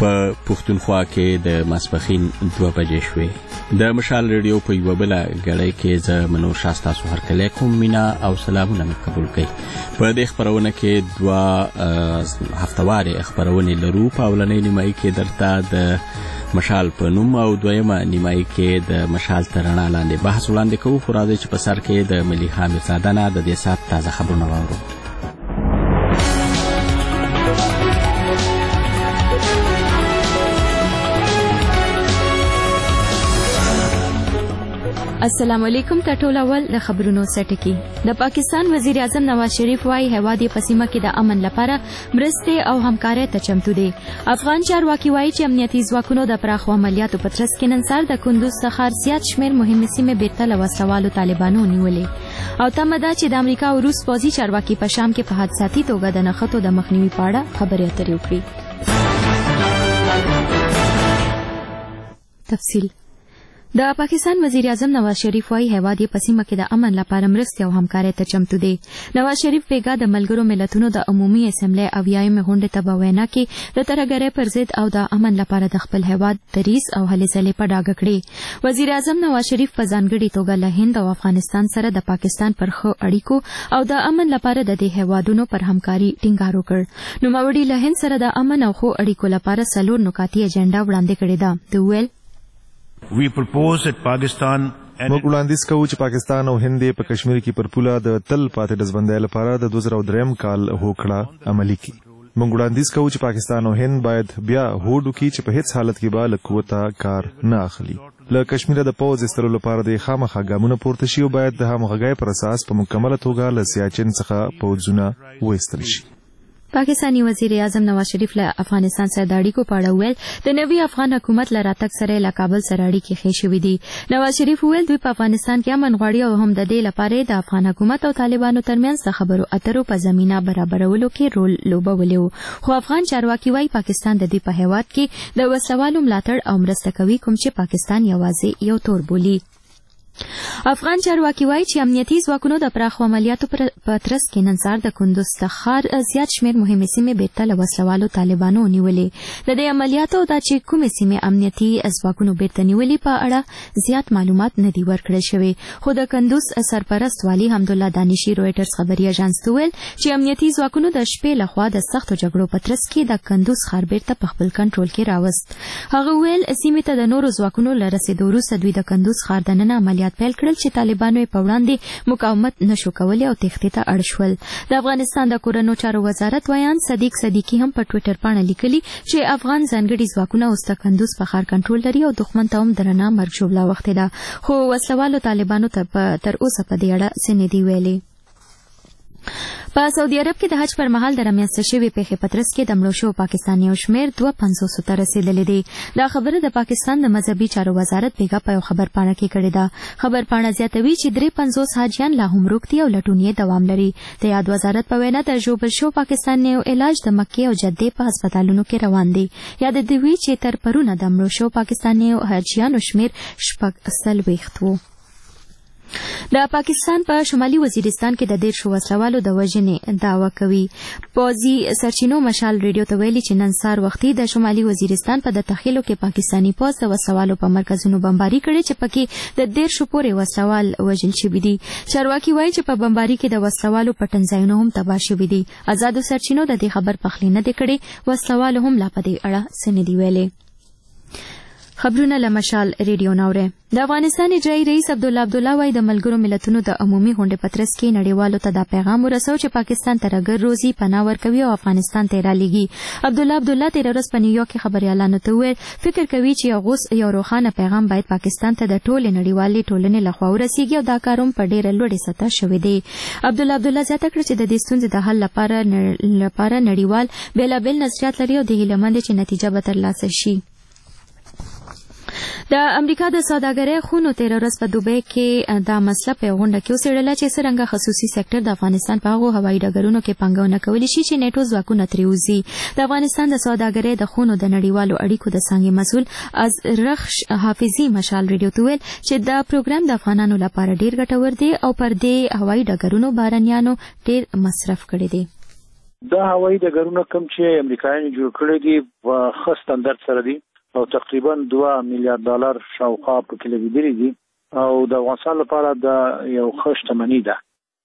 په پښتونخوا کې د ماسپښین 2 بجې شوې. د مشال ریډیو په یوه بله ګړۍ کې زه منور شاه ستاسو هرکلی کوم. مینا او سلامونه مې قبول کړئ. په دې خپرونه کې 2 هفتوارې خپرونې لرو. په اولنۍ نیمایي کې درته د مشال په نوم او دویمه نیمایي کې د مشال تر رڼا لاندې بحث وړاندې کوو. خو راځئ چې په سر کې د ملیحه میرزاده نه د دې ساعت تازه خبرونه واورو. السلام علیکم. ټول اول د خبرونو سټکی. د پاکستان وزیر اعظم نواز شریف وايي هیواد په سیمه کې د امن لپاره مرستې او همکارۍ ته چمتو دي. افغان چارواکي وايي چې امنیتي ځواکونو د پراخو عملیاتو په ترڅ کې نن سهار د کندوز څخه زیات شمېر مهمې سیمې بیرته له وسلوالو طالبانو نیولې او تمه ده چې د امریکا او روس پوځي چارواکي په شام کې په حادثاتي توګه د نښتو د مخنیوي په اړه خبرې اترې وکړي. تفصیل. د پاکستان وزیر اعظم نواز شریف وايي هیواد په سیمه کې د امن لپاره مرستې او همکارۍ ته چمتو دی. نواز شریف بیګا د ملګرو ملتونو د عمومي اسمبلی اویایمې غونډې ته په وینا کې د ترهګرۍ پر ضد او د امن لپاره د خپل هیواد دریځ او هلې ځلې په ډاګه کړې. وزیر اعظم نواز شریف په ځانګړې توګه له هند او افغانستان سره د پاکستان پر ښه اړیکو او د امن لپاره د دې هیوادونو پر همکاري ټینګار وکړ. نوموړي له هند سره د امن او ښو اړیکو لپاره 4 نکاتي ایجنډا وړاندې کړې ده. د ویل We propose that Pakistan موږ وړاندیز کوو چې پاکستان او هند په کشمیر کې پر پوله د تل پاتې دزبندۍ لپاره د 2003 کال هوکړه عملي کړي. موږ وړاندیز کوو چې پاکستان او هند باید بیا هوډ وکړي چې په هیڅ حالت کې به له قوته کار نه اخلي. له کشمیره د پوځ ایستلو لپاره د خامخا ګامونه پورته شي او باید د همغږۍ پر اساس په مکمله توګه له سیاچن څخه پوځونه وایستل شي. پاکستانی وزیر اعظم نواز شریف له افغانستان سره د اړیکو په اړه ویل د نوي افغان حکومت له راتګ سره له کابل سره اړیکې ښې شوې دي. نواز شریف ویل دوی په افغانستان کې امن غواړي او هم د دې لپاره د افغان حکومت او طالبانو ترمنځ د خبرو اترو په زمینه برابرولو کې رول لوبولی و. خو افغان چارواکي وايي پاکستان د دې په هیواد کې د وسلوالو ملاتړ او مرسته کوي کوم چې پاکستان یوازې یو تور بولي. افغان چارواکي وايي چې امنیتي ځواکونو د پراخو عملیاتو په ترڅ کې نن سهار د کندوز څخه زیات شمېر مهمې سیمې بیرته له وسلوالو طالبانو نیولې. د دې عملیاتو دا چې کومې سیمې امنیتي ځواکونو بیرته نیولې په اړه زیات معلومات نه دي ورکړل شوي. خو د کندوز سرپرست والي حمدالله دانشي رویټرز خبري اژانس ته ویل چې امنیتي ځواکونو د شپې لخوا د سختو جګړو په ترڅ کې د کندوز ښار بیرته په خپل کنټرول کې راوست. هغه ویل سیمې ته د نورو ځواکونو له رسېدو وروسته دوی د کندوز ښار دننه عملیات پیل کړل چې طالبانو یې په وړاندې مقاومت نشو کولی او تښتې ته اړ شول. د افغانستان د کورنیو چارو وزارت ویان صدیق صدیقي هم په ټویټر باندې لیکلي چې افغان ځانګړي ځواکونه اوس د کندوز په ښار کنټرول لري او دښمن ته هم درنه مرګ ژوبله وختې ده. خو وسلوالو طالبانو ته تر اوسه په دې اړه څه نه دي ویلي. په سعودي عرب کې د حج پر مهال د رامنځته شوې پیښې په ترڅ کې د مړو شوو پاکستانیو شمېر 250 ته رسېدلی دی. دا خبره د پاکستان د مذهبي چارو وزارت بیګا په یو خبرپاڼه کې کړې ده. خبرپاڼه زیاتوي چې 350 حاجیان لا هم روغ دي او لټون یې دوام لري. د یاد وزارت په وینا د ژوبل شوو پاکستانیو علاج د مکې او جدې په هسپتالونو کې روان دی. یاد دې وي چې تر پرونه د مړو شوو پاکستانیو حاجیانو شمېر 40 و. د پاکستان په شمالي وزیرستان کې د 13 وسلوالو د وژنې دعوا کوي. پوځي سرچینو مشال ریډیو ته ویلي چې نن سهار وختي د شمالي وزیرستان په د تخیلو کې پاکستاني پوځ د وسلوالو په مرکزونو بمباري کړې چې پکې د 13 پورې وسلوال وژل شوي دي. چارواکي وایي چې په بمباري کې د وسلوالو پټنځایونه هم تباه شوي دي. آزادو سرچینو د دې خبر پخلی نه دی کړی. وسلوالو هم لا په دې اړه څه نه دي ویلي. خبرونه له مشال ریډیو ناوره. د افغانستان اجرایي رئیس عبدالله وايي د ملګرو ملتونو د عمومي غونډې په ترڅ کې نړیوالو ته دا پیغام ورسو چې پاکستان ترهګر روزي پناه ورکوي او افغانستان ته رالیږي. عبدالله تیر ورځ په نیویارک کې خبريالانو ته وویل فکر کوي چې یو روښانه پیغام باید پاکستان ته د ټولې نړیوالې ټولنې لخوا ورسیږي او دا کار هم په ډېره لوړې سطح شوی دی. عبدالله زیاته کړه چې د دې ستونزې د حل لپاره نړیوال بېلابېل نظریات لري او د هیله مند چې نتیجه به ترلاسه شي. د امریکا د سوداګرۍ خونو تیر ورځ په دوبۍ کې دا مسله په غونډه کې وڅېړله چې څرنګه خصوصي سکتور د افغانستان په هغو هوایي ډګرونو کې پانګونه کولی شي چې نیټو ځواکونه ترې وځي. د افغانستان د سوداګرۍ د خونو د نړیوالو اړیکو د څانګې مسؤل ازرخش حافظي مشال ریډیو ته ویل چې دا پروګرام د افغانانو لپاره ډېر ګټور دی او پر دې هوایي ډګرونو بهرنیانو ډېر مصرف کړی دی. دا هوایي ډګرونه کوم چې امریکایانو جوړ کړي دي په ښه سټنډرډ سره دي او تقریبا $2 میلیارډ شاوخوا پکې لګېدلي دي او د افغانستان لپاره دا یو ښه شتمني ده.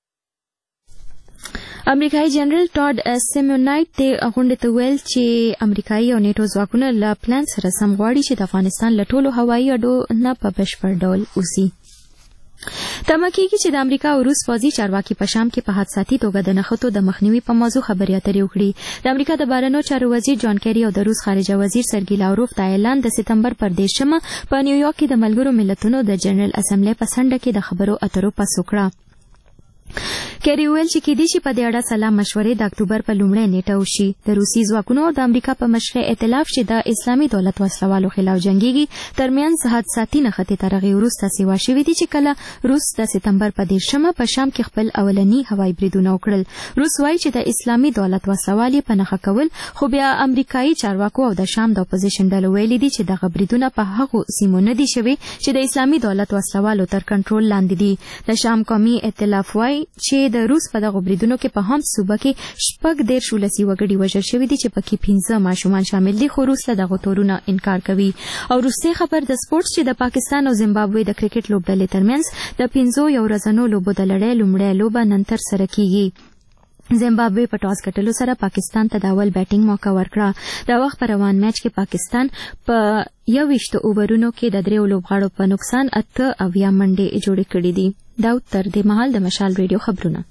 امریکایي جنرال ټاډ سیمونایټ د غونډې ته ویل چې امریکایي او نیټو ځواکونه له پلان سره سم غواړي چې د افغانستان له ټولو هوایي اډو نه په بشپړ ډول اوسي. تمه کېږي چې د امریکا او روس فوجي چارواکي په شام کې په حادثاتي توګه د نښتو د مخنیوي په موضوع خبرې اترې وکړي. د امریکا د بهرنیو چارو وزیر جان کیری او د روس خارجه وزیر سرګي لاوروف دا اعلان د سپتمبر پر 10 په نیویارک کې د ملګرو ملتونو د جنرال اسمبلی په څنډه کې د خبرو اترو پس وکړه. کیری ویل چې کېدای شي په دې اړه سلا مشورې د اکتوبر په لومړۍ نیټه وشي. د روسي ځواکونو او د امریکا په مشرۍ ائتلاف چې د اسلامي دولت وسلوالو خلاف جنګيږي ترمنځ حادثاتي نښتې تر هغې وروسته سیوا شوي دي چې کله روس د سپتمبر په 10 په شام کې خپل اولني هوایي بریدونه وکړل. روس وایي چې د اسلامي دولت وسلوال یې په نښه کول، خو بیا امریکایي چارواکو او د شام د اپوزیشن ډلو ویلي دي چې دغه بریدونه په هغو سیمو نه دي شوي چې د اسلامي دولت وسلوالو تر کنټرول لاندې دي. د شام قومي ائتلاف وایي چې د روس په دغه بریدونو کې په هم صوبه کې 14 ولسي وګړي وژل شوي دي چې پکې 15 ماشومان شامل دي، خو روس له دغو تورونو انکار کوي. او روسي خبر د سپورټس چې د پاکستان او زیمبابوې د کرکټ لوبډلې ترمنځ د 15 یو ورځنو لوبو د لړۍ لومړۍ لوبه نن ترسره کیږي. زیمبابوې په ټاس ګټلو سره پاکستان ته د اول بیټینګ موقع ورکړه. دا وخت په روان میچ کې پاکستان په 21 اوورونو کې د 3 لوبغاړو په نقصان 8 منډې جوړې کړې دي. داود تر دې مهال د مشال ریډیو خبرونه.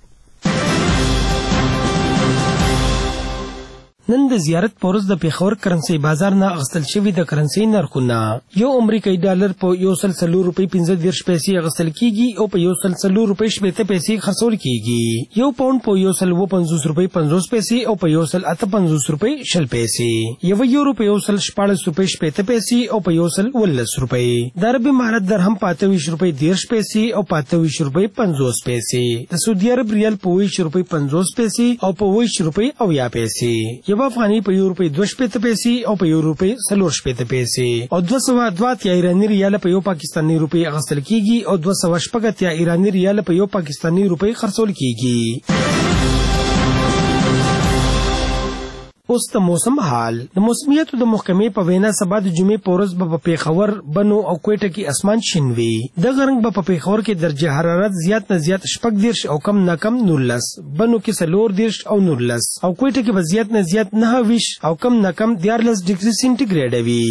نن د زیارت پورز د پیښور کرنسي بازار نه اغستل شوی د کرنسي نرخونه یو امریکایي ډالر په $1.15 اغستل کیږي او په $1.50 خرڅول کیږي. یو پاوند په $1.50 او په $1.58 یو یورو په $1.14 او په $1.19. د عربي مهارت درهم په $28.10 او په $28.50. د سعودي عرب ریال په $20.50 او په $20.80. افغاني په $2.2 او په $4.4 او 202 ایرانی ریال په یو پاکستانی روپی اغستل کیږي او 280 ایرانی ریال په یو پاکستانی روپی خرڅول کیږي. اوس د موسم حال. د موسمیاتو د محکمې په وینا سبا د جمعې په ورځ به په پیښور، بنو او کوټه کې اسمان شین وي. دغه رنګ به په پیښور کې درجه حرارت زیات نه زیات 14 او کم نه کم 19، بنو کې 14 او 19 او کوټه کې به زیات نه زیات 29 او کم نه کم 14 ډیګري سنټیګریډ وي.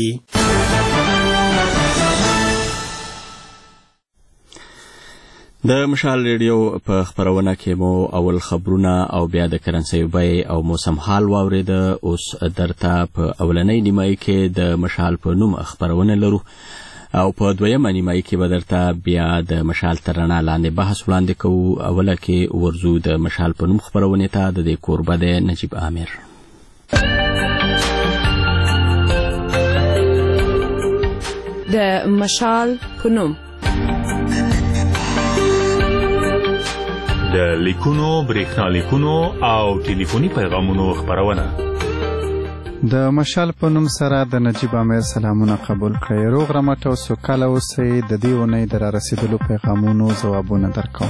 د مشال ریډیو په خبرونه کې مو اول خبرونه او بیا د کرنسي بیې او موسم حال واورید. اوس درته په اولنۍ نیمایي کې د مشال په نوم خبرونه لرو او په دویمه نیمایي کې به درته بیا د مشال تر رڼا لاندې بحث وړاندې کوو. اوله کې ورځو د مشال په نوم خبرونه ته. د دې کوربه د نجیب عامر. د مشال په نوم د لیکونو، برېښنا لیکونو او ټلیفوني پیغامونو خبرونه. د مشال په نوم سره د نجیب عامر سلامونه قبول کړئ. روغ رمټ او سوکاله اوسئ. د دې اونۍ د رارسېدلو پیغامونو ځوابونه درکوم.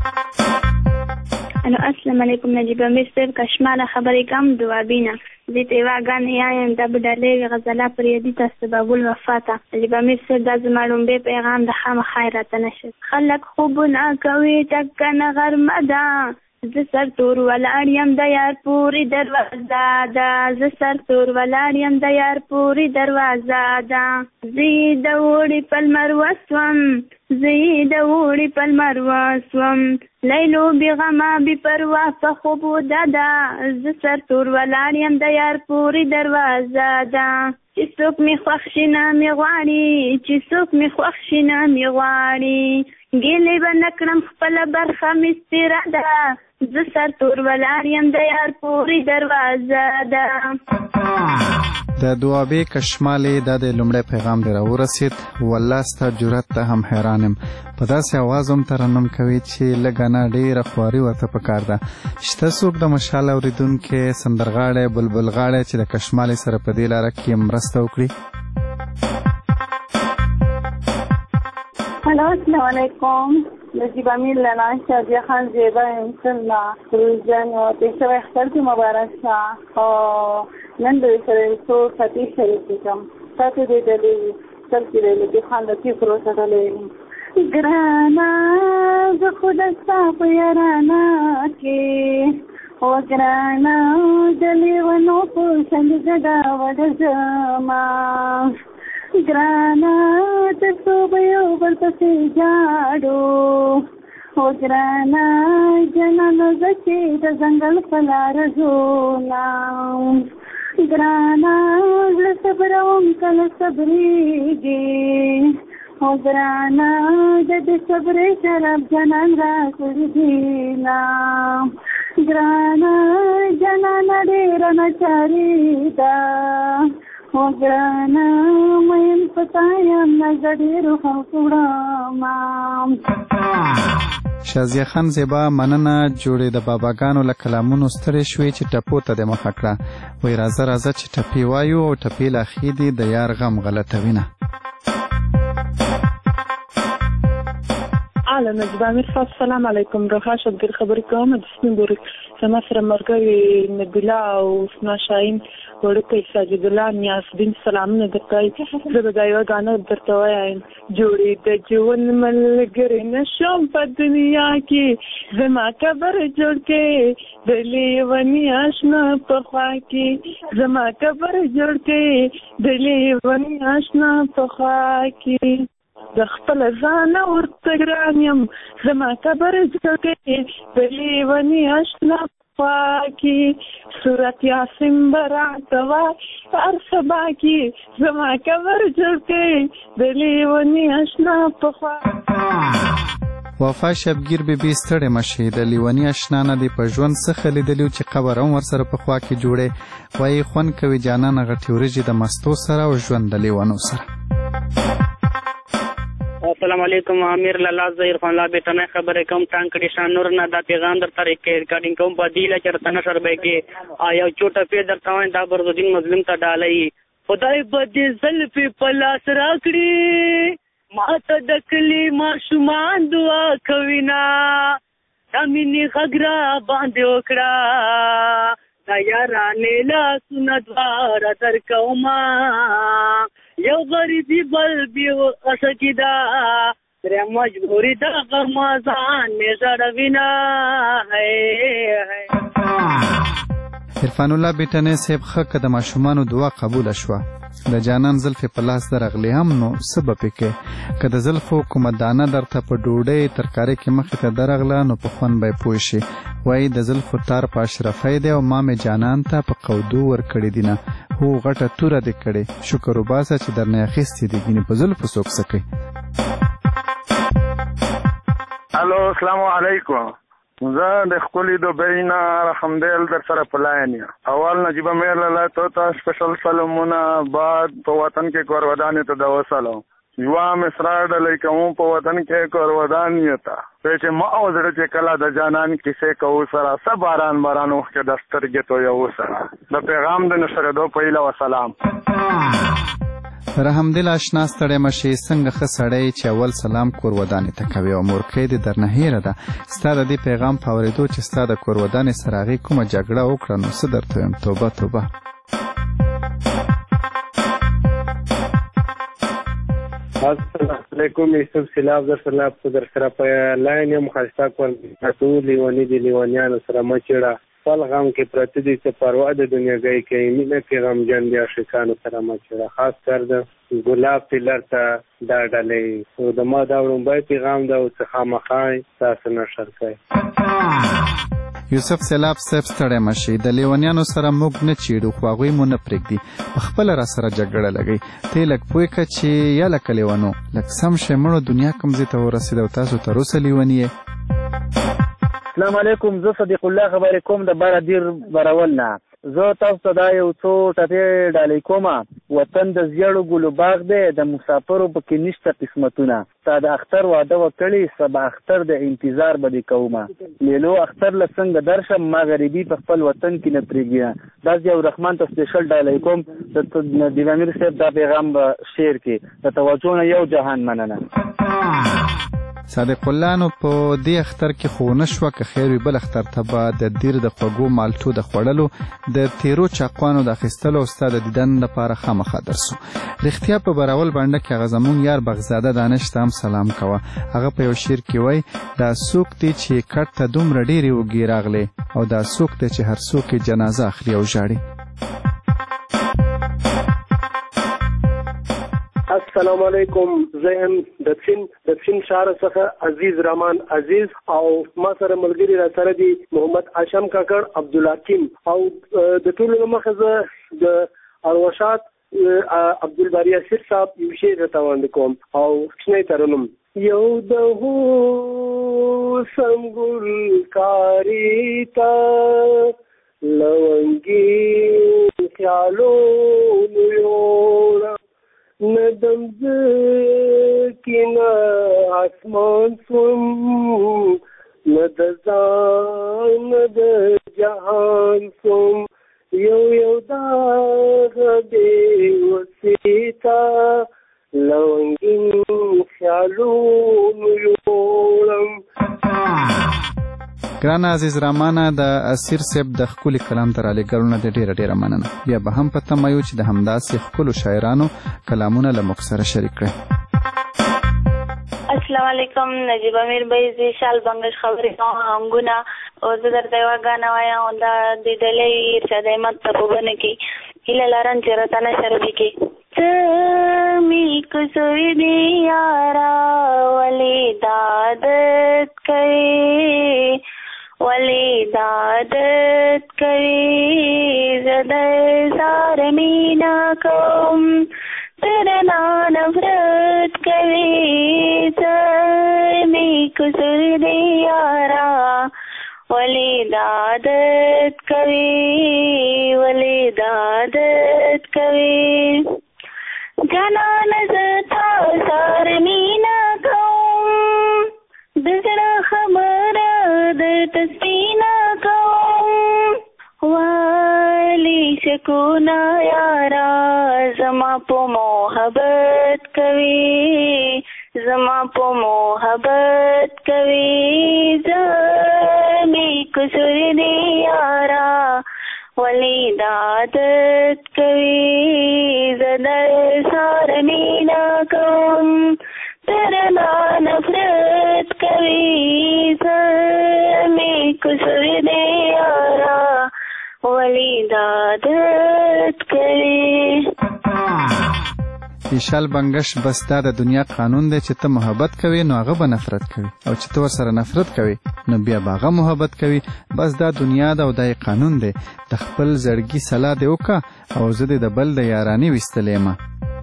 السلام علیکم نجیب عامر صاحب، کشماله خبرې کوم دوابینه زه تیوا غانې یم د بدلې غزله پر یدي تاسو بابول وفاته. نجیب عامر صاحب د زمړم به پیغام د خام خیرات نشه خلک خوبونه کوي ټکنه غرمه ده زه سر تور ولاړ یم د یار پوری دروازه ده زه سر تور ولاړ یم د یار پوری دروازه ده زه د وړي پلمر وسوم زه د وړي پلمر وسوم لیلو بغما بپروا په خوب دادا زه سر تور ولاړ یم د یار پوری دروازه ده چې څوک می خوښ شي نه می غواړي چې څوک می خوښ شي نه می غواړي ګیلې به نه کړم خپله برخه مې سپېره ده زه سر تور ولاړ یم د یار پورې دروازه ده. د دوابې کشمالې دا د لومړی پیغام دی راورسېد. والله ستا جرأت ته هم حیران یم. په داسې اواز هم ترنم کوي چې لږه نه ډېره خواري ورته پکار ده. شته څوک د مشال اورېدونکي سندرغاړی بلبل غاړی چې د کشمالې سره په دې لاره کې مرسته وکړي؟ هلو السلام علیکم. نجیب امیر لنا شادیه خان زیبا انسلنا روزن و پیشو اخترتی مبارک شا و نن دوی سره سو فتیح شریفی کم ساتو دی دلی سلکی دی لکی خاندتی فروسه دلی گرانا ز خودستا پیرانا کی و گرانا دلی ونو پوشند جدا ودزما گرانا تسو بیو بلپسی جاڑو و گرانا جنانو زچی دا زنگل فلار زونا گرانا لصبرون کل صبریگی و گرانا جد صبر شرب جنان را کردینا گرانا جنان دیر نچاری دا و گرانا مین پتایم نزدیر خلقوڑا شازیه خان زیبا مننه جوړې د باباګانو له کلامونو ستړې شوې چې ټپو ته د مخه کړه وای راځه راځه چې ټپې وایو او ټپې لا ښې دي د یار غم غلطوینه اهلا نجیب امیر صاحب سلام علیکم روحا شبگیر خبری کوم د سپین بوري زما سره مرګوي نبیلا او اسنا شاهین وړکې ساجد الله نیاز دین سلامونه درته زه به یو غاڼه درته وایم جوړې د ژوند ملګری نشم په دنیا کې زما قبر جوړ کې د لیونی آشنا په خوا کې زما قبر جوړ کې د لیونی آشنا په خوا کې د خپل ځان ورته ګران یم زما قبر جوړ کې د لیونی آشنا پاکی سورت یاسین براتوا هر سبا کی زما قبر جوړ کې د لیونی آشنا په خوا وفا شبگیر بی ستړې مشي د لیونی آشنا نه دی په ژوند څخه لیدلو چې قبر هم ورسره په خوا کې جوړې وایي خوند کوي جانان غټې ورځې د مستو سره او ژوند د لیونو سره السلام علیکم امیر لالا ظهیر خان لا بیٹنه خبره کوم ټانکړي شانور نه دا پیغام در طریقې ریکارډینګ کوم بدیله چرته نشر به کې آیا چوټه په درته وای دا برزدین مظلوم ته ډالای خدای بده زلفي پلاس راکړي ماته دکلی ما شومان دعا کوینا تامینی غغرا باندې وکړه دا یارانه لا سندوار تر کوما یو غریبی بل بیو اسکیدا در مجبوری دا غمازان نزړوینا ہے عرفان الله بیٹنه صاحب خکه د ماشومانو دعا قبول شوه د جانان زلفې په لاس درغلی هم نو سبب کې که د زلفو کومه دانه درته په ډوډۍ ترکاري کې مخې ته درغله نو په خوند به پوه شي وایي د زلفو تار په اشرفی دی او ما مې جانان ته په قودو ورکړي دي نه هو غټه توره دې کړې شکر وباسه چې درنه اخیستې دي ګینې په زلفو څوک څه کوي الو السلام علیکم زه د خپلې دوبۍ نه رحمدیل در سره په لاین یم اول نجیب امیر لالا ته سپیشل سلامونه بعد په وطن کې کورودانې ته د وسلام یوه مصرا ډلۍ کوم په وطن کې کورودانې ته چې ما او زړه چې کله د جانان کیسې کوو سره څه باران باران وخت د سترګې تویو سره د پیغام د نشرېدو په هیله وسلام رحمدل آشنا ستړی مشي څنګه ښه سړی چې اول سلام کور ودانې ته کوي او مورکۍ دې درنه هیره ده ستا د دې پیغام په اورېدو چې ستا د کور ودانې سره هغې کومه جګړه وکړه نو څه درته ویم توبه توبه السلام علیکم یوسف سیلاب در سره په لاین یم ښایسته کور لیوني د لیونیانو سره مه چېړه خپل غم کې پرته دي چې پروا د دنیاګۍ کوي مینه کې غمجن دي عاشقانو سره مه چېړه خاص کر د ګلاب ټیلر ته دا ډالۍ او د ما دا وړومبی پیغام ده او څه خامخا تاسو نشر کوئ یوسف سیلاب صاحب ستړی مشي د لیونیانو سره موږ نه چیړو خو هغوی مو نه پرېږدي په خپله را سره جګړه لګوي ته یې لږ پوه کړه چې یا لکه لیونو لږ سم شی مړو دنیا کوم ځای ته ورسېد او تاسو تر اوسه لیوني یې السلام علیکم زه صدیق الله خبرې کوم د بارادیر برول نه زه تاسو ته دا یو څو ټپې ډالۍ کوم وطن د زیړو ګلو باغ دی د مسافرو پکې نشته قسمتونه تا د اختر واده وکړي سبا اختر د انتظار به دې کومه لیلو اختر له څنګه درشم ما غریبي په خپل وطن کې نه پرېږدي دا ضیاء الرحمن ته سپیشل ډالۍ کوم د نجیب امیر صاحب دا پیغام به شیر کې د توجه نه یو جهان مننه صادق الله نو په دې اختر کې خو نشوه که خیر وي بل اختر ته به د دیر د خوږو مالټو د خوړلو د تیرو چاقوانو د اخیستلو او ستا د دیدن لپاره خامخا درسو. رښتیا په براول بانډه کې هغه زمونږ یار بغزاده دانش ته هم سلام کوه. هغه په یو شعر کې وایي دا څوک دی چې کټ ته دومره ډېرې اوږې راغلې او دا څوک دی چې هر څوک یې جنازه اخلي او ژاړي. السلام علیکم. زه هم د چین ښار څخه عزیز رحمان عزیز او ما سره ملګری را سره دی محمد هاشم کاکړ عبدالحکیم او د ټولو له مخه زه د اروشات عبدالباری اسیر صاحب یو شعر راته وړاندې کوم او کوچنی ترنم. یو د حسن ګلکاري ته لونګي خیالونو یوړه ندم زکینا آسمان سوم ند ځان ند جهان سوم یو داغ دی وسیتا لونګین خیالونو یوړم. ګران عزیز رحمانه د اسیر صاحب د ښکلي کلام تر رالیږلو نه د ډېره مننه. بیا به هم په تمه یو چې د همداسې ښکلو شاعرانو کلامونه له موږ سره شریک کړئ. السلام علیکم. نجیب امیر بھائی زی شال بنگش خبرې کوم هنګونه او زه درته یوه ګانه وایم دا د ډلې ارشاد احمد ته په بنه کې هیله لرم چې راته نشر وکړي. څه مې قصور دی یاره ولې دا عادت کوې ولې دا عادت کوې زه درسره مینه کوم ترنا نفرت کوي څه مې قصور دی یاره ولې دا عادت کوي ولې دا عادت کوي جانانه زه تا سره مینه کوم د زړه خبره درته سپینه کوم ولې شکونه یاره زما په محبت کوي زما په محبت کوي زه مې قصور دی یاره ولې دا عادت کوي زه درسره مینه کوم ترنا نفرت کوي زه مې قصور دی یاره ولې دا عادت کوي. ایشال بنگش بس دا د دنیا قانون دی چې ته محبت کوي نو هغه به نفرت کوي او چې ته ورسره نفرت کوي نو بیا به هغه محبت کوي. بس دا دنیا ده او دا قانون دی. د خپل زړګي صلاح دې وکړه او زه دې د بل د یارانې ویستلی یم.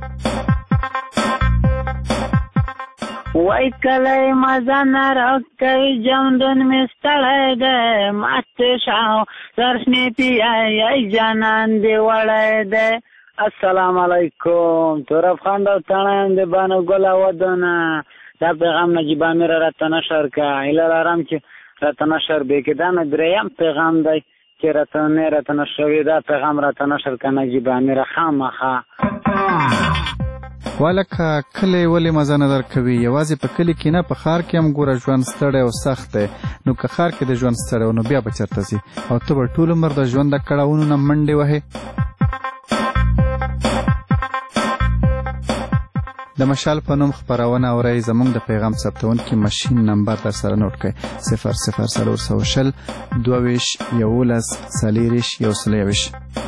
وای کلی مزه نه راکوي جمدون مې ستړی دی ماته شاو سرشنې پیای جانان دې وړی دی. السلام علیکم. طرف خان دا تڼایم د بانو ګله ودونه دا پیغام نجیب امیر راته نشر که هیله لرم چې راته نشر بکړي. دا مې درېیم پیغام دی چې راته نشر وي. دا پیغام راته نشر که نجیب امیر خامخا. والکه کلی ولې مزه نه درکوي یوازې په کلي کې نه په ښار کې هم ګوره ژوند ستړی او سخت دی. نو که ښار کې د ژوند ستړی نو بیا به چېرته ځي او ته به ټول عمر د ژوند د کړاوونو نه منډې وهې. د مشال په نوم خپرونه اورئ. زموږ د پیغام ثبتونکي ماشین نمبر در سره نوٹ کړئ 00 22 11 40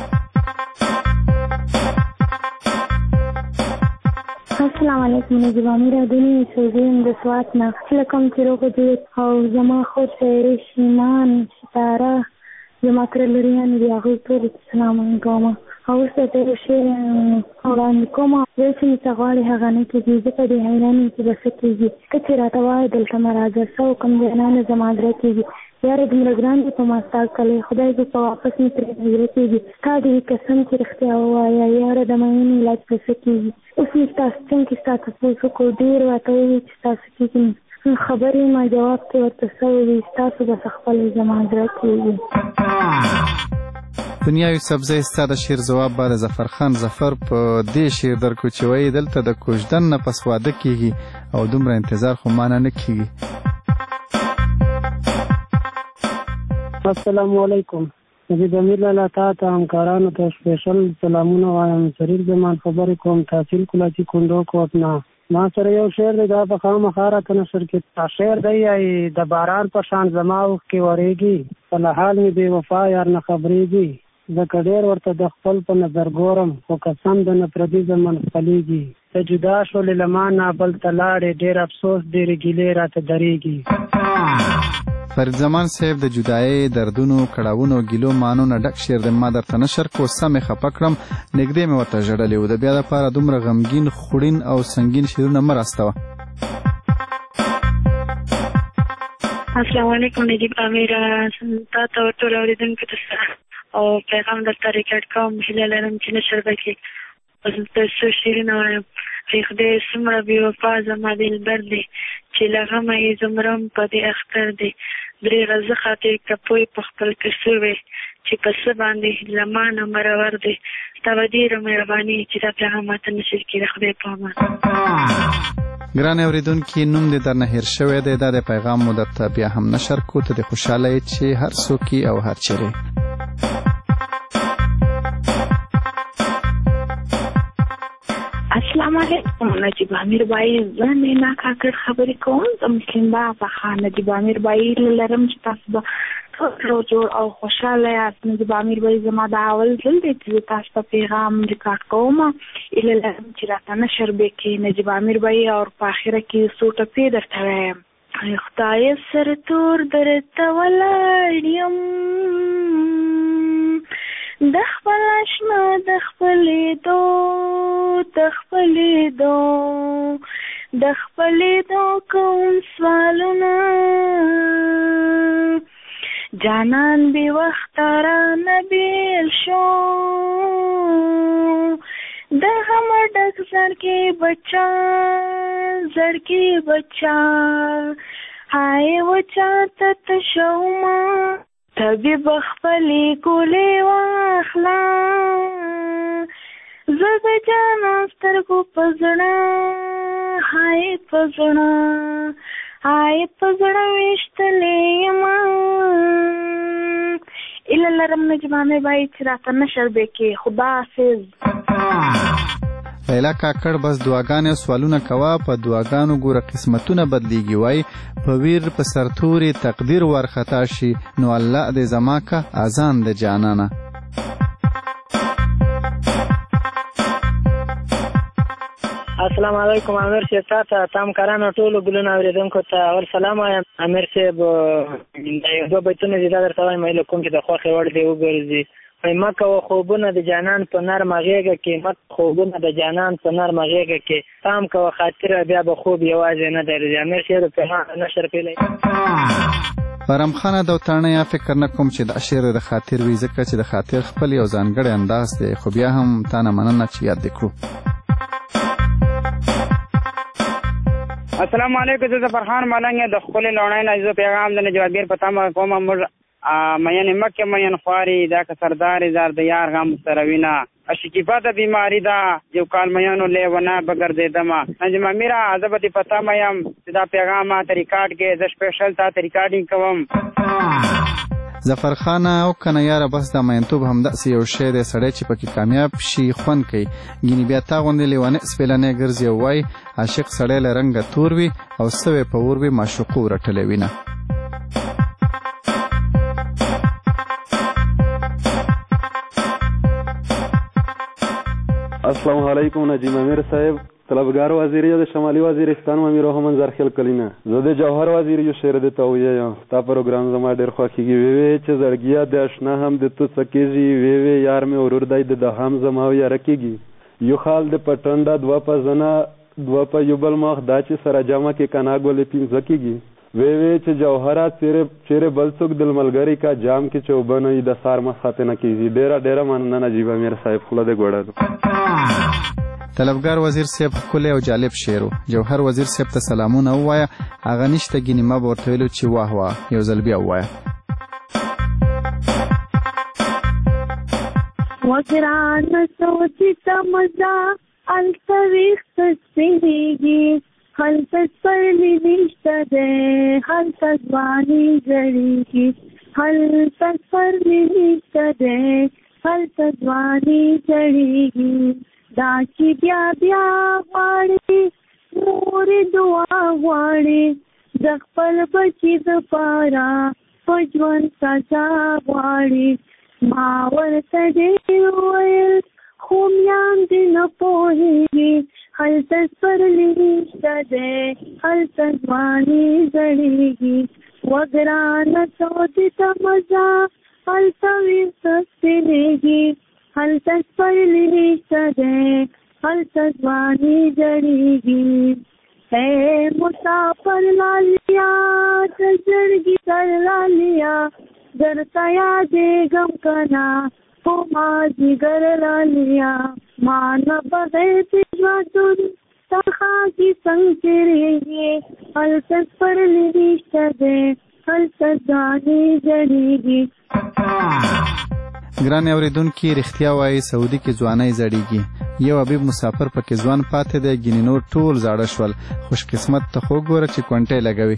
السلام علیکم. نجیب امیر دنی سوزیم د سوات نه لکم چې روغ دې او زما خور شاعري شیمان ستاره زما تر لریان دی هغوی ټول سلام کوم او ورته ته شعر وړاندې کوم. زه چې مې څه غواړي هغه نه کېږي زه په دې حیران یم چې به څه کېږي که چې راته وایې دلته مه راځه څه وکړم جانانه زما زړه کېږي یاره دومره ګران دي په ما ستا کلی خدای دې په واپس مې ترې زړه کېږي ستا دې قسم چې رښتیا ووایه یاره د مینې علاج به څه کېږي. اوس مې ستاسو څنګ کې ستا تپوس وکړو ډېر راته ووایي چې ستاسو کېږي خبرې ما جواب کې ورته څه ووایي ستاسو به څه خپله زما زړه کېږي. دنیا یوسفزی ستا د شعر ځواب به د ظفرخان ظفر په دې شعر درکو چې وایي دلته د کوژدن نه پس واده کیږي او دومره انتظار خو مانه نه کیږي. السلام علیکم. نجیب امیر لالا ته همکارانو ته سپیشل سلامونه وایم. شریف زمان خبرې کوم تحصیل کلاچی کندو کوټنا. ما سره یو شعر دی دا په خامخا راته نشر کې شعر دی د باران په شان زما اوښکې ورېږي په حال مې بې وفا یار نه خبرېږي ځکه ډېر ورته د خپل په نظر ګورم خو قسم د نه پردي زمن خپلېږي ته جدا شولې له ما نه بل ته لاړې ډېر افسوس ډېرې ګیلې راته درېږي. فرید زمان صاحب د جدایۍ دردونو کړاوونو ګیلو مانو نه ډک شعر د ما درته نشر کو سمې خفه کړم نږدې مې ورته ژړلې و د بیا دپاره دومره غمګین خوړین او سنګین شعرونه مه راستوه. السلام علیکم نجیب امیر تا ته ټول اورېدونکو ته او پیغام درته ریکارډ کوم هیله لرم چې نشر به کې ته څو شعرونه وایم. خدای څومره بې وفا زما دلبر دی چې له غمه یې زمرم په دې اختر دی درې ورځې خاطر که پوی په خپل کیسو وی چې په څه باندې له ما نه مرور دی ستا به ډېره مهرباني چې دا پیغام ماته نشر کړي. خدای په امان. ګرانې اورېدونکي نوم دې درنه هېر شوی دی دا د پیغام مو درته بیا هم نشر کو ته دې خوشحاله یې چې هر څوک او هر چیرې. السلام علیکم نجیب امیر بای زه مینا کاکړ خبرې کوم د مسلم بابا خان. نجیب امیر بای لرم چې تاسو به ټول جوړ او خوشاله یاست. نجیب امیر بای زما د اول ځل دی چې تاسو ته پیغام ریکارډ کوم ایله لرم چې راته نشر به کې نجیب امیر بای او په اخره کې څو ټپې درته وایم. خدای سر تور درته ولاړ یم د خپل اشنا د خپلېدو کوم سوالونه جانان بې وخته رانه بېل شو د غمه ډک زړګي بچا هاي وچا ته تشوما طبیب خپلې ګولې واخلا زه د جانا سترګو په زړه هاي په زړه ویشتلې یما ایله لرم نجیب امیر بای چې راته نشر به کې. خدا حافظ. لیلا کاکړ بس دعاګانې او سوالونه کوه په دعاګانو ګوره قسمتونه بدلیږي وای په ویر په سرتوري تقدیر ورخطا شي نو الله دې زما کا اذان د جانانه. السلام علیکم امیر صاحب تاسو تام کارانو ټولو ګلونو اوریدونکو ته اول سلام وایم. امیر صاحب دوه بیتونه دي درته وایم ایله کوم چې د خوښې وړ دی وګرځي مکه و خوبونه د جانان په نرمه غېږه کې پام کوه خاطره بیا به خوب یوازې نه درځي. امیر صاحب د پیغام نشر پیلی بارم خانه دوتانه یا فکر نکوم چې د شعر د خاطر وي ځکه چې د خاطر خپل یو ځانګړی انداز دی خو بیا هم تا نه مننه چې یاد دې کړو. السلام علیکم زه فرحان ملنګ د خپل لونای نه زه پیغام د جوابیر پتا ما کومه مر مېن مکه مېن خواري دا که سردار زار د یار غم سروینا اشکیفه د بیماری دا یو کال مېنو لیونه بغیر دې دما نجم میرا عذابتی پتا مېم دا پیغام ما ریکارډ کې د سپیشل تا ریکارډینګ کوم. ظفر خان او کنه یاره بس د مینتوب هم داسې یو شی دی سړی چې پکې کامیاب شي خوند کوي ګینې بیا تا غوندې لیونې سپېلنې ګرځي او وایي عاشق سړی له رنګه تور وي او سوی په اور وي معشوقو ورټلی وینه. السلام علیکم نجیم امیر صاحب طلبگار وزیری د شمالی وزیرستان امیر محمد زرخیل کلینا زه د جوهر وزیری یو شعر د تویه تا پروګرام زما ډیر خوښیږي وی چې زړګیا د آشنا هم د تو سکیږي وی یار مې ورور دای د هم زما یې رکیږي یو خال د پټنډا دوا په زنا دوا په یو بل مخ دا چې سره جامه کې کناګولې پیم زکیږي وی چې جوهرات چیرې بل څوک د ملګری کا جام کې چوبنه د سار مخاطه نه کیږي ډیره مننه نجیب امیر صاحب خله د ګوړه. طلبگار وزیر صاحب ښکلی او جالب شعر جوهر وزیر صاحب ته سلامونه ووایه هغه نشته ګینې ما به ورته ویلو چې واه واه یو ځل بیا ووایه. وگران سوچی تمزا التویخ تسپیریگی حلت سپرلی نشته ده حلت زوانی زریگی حلت سپرلی نشته ده حلت زوانی زریگی دا چی بیا بیا غواړي مور دعا غواړي د خپل بچي دپاره په ژوند سزا غواړي ما ورته ډېر وویل خو میان دې نه پوهېږي هلته سپرلی نشته دی هلته ځواني زړېږي وګرانه سودې ته مزه هلته ویښته سپینېږي هلته سپرلی نشته دی هلته ځواني زړېږي اے مسافر لالیا د زړګي سر لالیا درته یادېږم که نه په مازدیګر لالیا ما نه بغیر د ژوندون څخه څنګه تېرېږي هلته سپرلی نشته دی هلته ځواني زړېږي. ګران اوریدونکي رښتیا وایي سعودي کې ځوانۍ زړېږي. یو حبیب مسافر پکې ځوان پاتې دی ګینې نور ټول زاړه شول. خوش قسمت ته خو ګوره چې کونټۍ لګوي.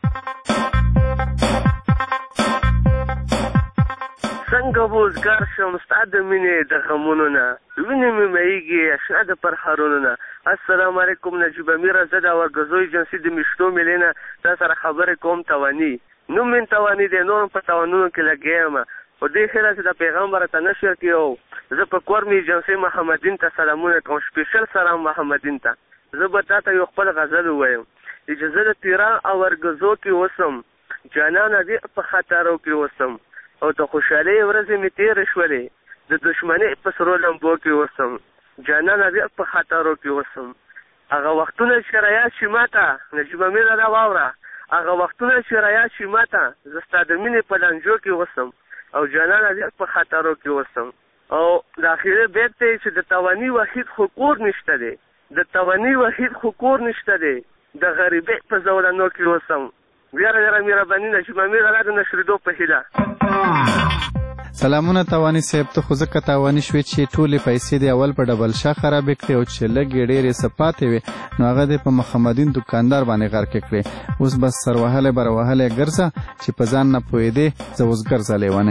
څنګه وزګار شم ستا د مینې د غمونو نه وینې مې مهیږي اشنا د پرهارونو نه. السلام علیکم نجیب امیر زه د ورګزو ایجنسي د میشتو مېلې نه تا سره خبرې کوم. تواني نوم مې تواني دی نور په توانونو کې لګیا یم خو دې ښه ده چې د پیغام راته نشر کړي. زه په کور مې ایجنسي محمدین ته سلامونه کوم سپیشل سلام محمدین ته. زه به تا ته یو خپل غزل ووایم چې زه د تیران او ورګزو کې اوسم جانانه دې په خطرو کې اوسم او د خوشحالۍ ورځې مې تېرې شولې د دښمنۍ په سرو لمبو کې اوسم جانانه دې په خطرو کې اوسم. هغه وختونه چې رایاد شي ماته نجیب امیر را واوره هغه وختونه چې رایاد شي ماته زه ستا د مینې په لانجو کې اوسم او جانانه دې په خطرو کې اوسم. او د اخري بیت دی چې د تواني وحید خو کور نشته دی د تواني وحید خو کور نشته دی د غریبۍ په زولنو کې اوسم. ډېره مهرباني نجیب امیر را د نشرېدو په هیله. سلامونه تواني صاحب ته خو ځکه تواني شوې چې ټولې پیسې دې اول په ډبل شاه خرابې کړې او چې لږې ډېرې څه پاتې وې نو هغه دې په محمدین دکاندار باندې غرقې کړې. اوس بس سر وهلی بر وهلی ګرځه چې په ځان نه پوهېدې زه اوس ګرځه لیونی.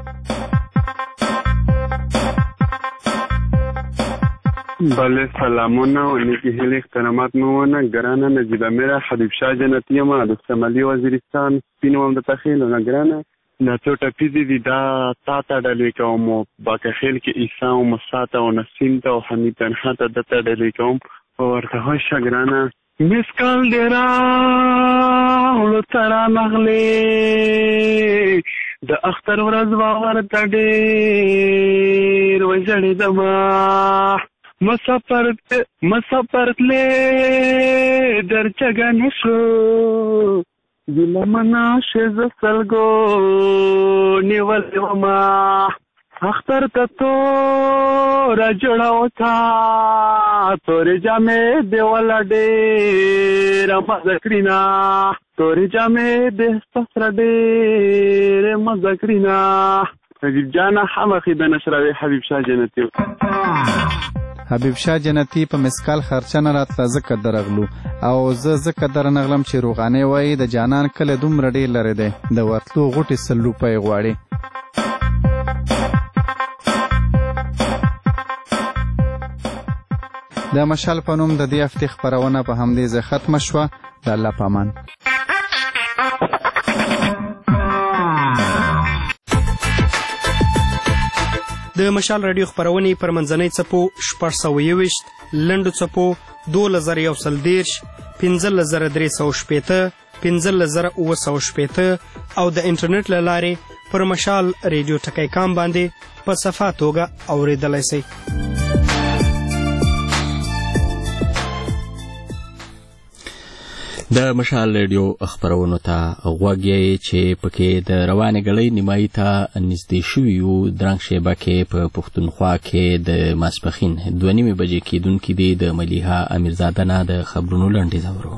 بله سلامونه و نیکی هیلی اختنامات مونه گرانه نجیب امیر حبیب شاه جنتی ما د شمالي وزیرستان سپینوم د تخیل و نگرانه نچو ټپیزی دی دا تا تا ډلې کوم باکه خیل کې عیسا و مساته و نسیم تا و حمید تنها تا دتا ډلې کوم و ورته خوش گرانه مسکال دیرا ولو ترا نغلی د اختر ورځ ورته ډېر وژړې دما مسافر تلې در چګه نشو ګیله مناشه ز سلګو نیولې وما اختر ته تور جوړاو تا تورې جامې دیواله ډېره مزه کړینا تورې جامې د سفر ډېره مزه کړینا. حبیب جانا حمخې د نشروي حبیب شاه جنتی. حبیب شاه جنتی په مسکال خرچه نه راتله ځکه درغلو او زه ځکه درنغلم چې روغانۍ وایي د جانان کلی دومره ډېر لرې دی د ورتلو غوټې 100 روپۍ غواړي. د مشال په نوم د دې هفتې خپرونه په همدې ځای ختمه شوه. د الله په امان. د مشال رادیو خپرونې پر منځنۍ څپو 621 لنډو څپو 2130 15380 15980 او د انټرنیټ له لارې پر مشال رادیو ټکی کام باندې په صفا توګه اورېدلی شئ. د مشال ریډیو خپرونو ته غوږ یې چې پکې د روانې ګړۍ نیمایي ته نږدې شوي یو درنګ شیبه کې په پښتونخوا کې د ماسپښین 2:30 بجې کېدونکي دي د ملیحه امیرزاده نه د خبرونو لنډیز اورو.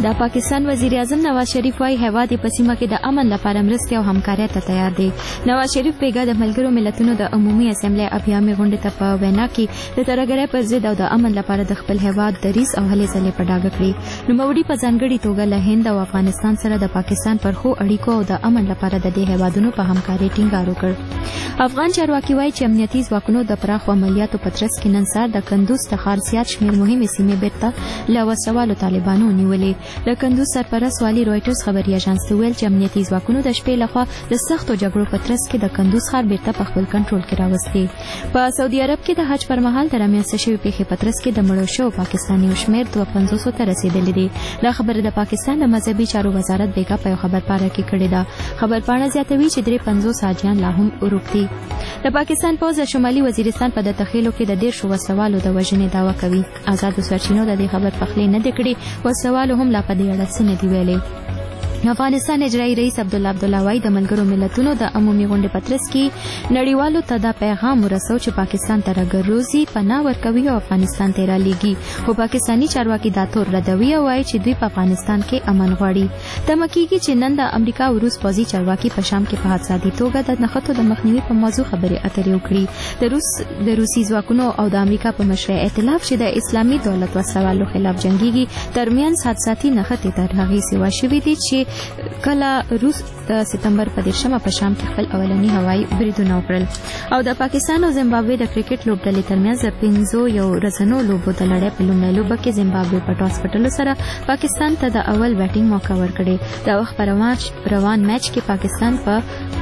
د پاکستان وزیر اعظم نواز شریف وايي هیواد په سیمه کې د امن لپاره مرستې او همکارۍ ته تیار دی. نواز شریف بیګا د ملګرو ملتونو د عمومي اسمبلی ابیامي غونډې ته په وینا کې د ترهګرۍ پر ضد او د امن لپاره د خپل هیواد دریځ او هلې ځلې په ډاګه کړې. نوموړي په ځانګړي توګه له هند او افغانستان سره د پاکستان پر ښو اړیکو او د امن لپاره د دې هیوادونو په همکارۍ ټینګار وکړ. افغان چارواکي وايي چې امنیتي ځواکونو د پراخو عملیاتو په ترڅ کې نن سهار د کندوز څخه زیات شمېر مهمې سیمې بیرته له وسوالو طالبانو نیولې. د کندوز سرپرست والي رويټرز خبري اژانس ته ویل چې امنیتي ځواکونو د شپې لخوا د سختو جګړو په ترڅ کې د کندوز ښار بیرته په خپل کنټرول کې راوستي. په سعودي عرب کې د حج پر مهال د رامنځته شوې پیښې په ترڅ کې د مړو شوو پاکستانیو شمېر 250 ته رسیدلی دی. دا خبره د پاکستان د مذهبي چارو وزارت بیګا په یو خبرپاڼه کې کړې ده. خبرپاڼه زیاتوي چې 350 حاجیان لا هم ورک دي. د پاکستان پوځ د شمالي وزیرستان په د تخیلو کې د 10 وسوالو د وژنې دعوه کوي. آزادو سرچینو د دې خبر پخلی نه دی کړی. وسوالو هم لا په دې اړه څه نه دی ویلي. افغانستان اجرایي رئیس عبدالله وايي د ملګرو ملتونو د عمومي غونډې په ترڅ کې نړیوالو ته دا پیغام ورسو چې پاکستان ترهګر روزي پناه ورکوي او افغانستان ته رالیږي. خو پاکستاني چارواکي دا تور ردوي او وايي چې دوی په افغانستان کې امن غواړي. تمه کېږي چې نن د امریکا او روس پوځي چارواکي په شام کې په حادثاتي توګه د نښتو د مخنیوي په موضوع خبرې اترې وکړي. د روسي ځواکونو او د امریکا په مشرۍ ائتلاف چې د اسلامي دولت وسوالو خلاف جنګيږي ترمنځ حادثاتي نښتې تر هغې سیوا شوي دي چې کله روس د سپتمبر په 10 په شام کې خپل اولنی هوایي بریدونه وکړل. او د پاکستان او زیمبابوې د کرکټ لوبډلې ترمنځ د 5 یو ورځنو لوبو د لړۍ په لومړۍ لوبه کې زیمبابوې په ټاس ګټلو سره پاکستان ته د اول بیټینګ موقع ورکړې. د وخت په روان میچ کې پاکستان په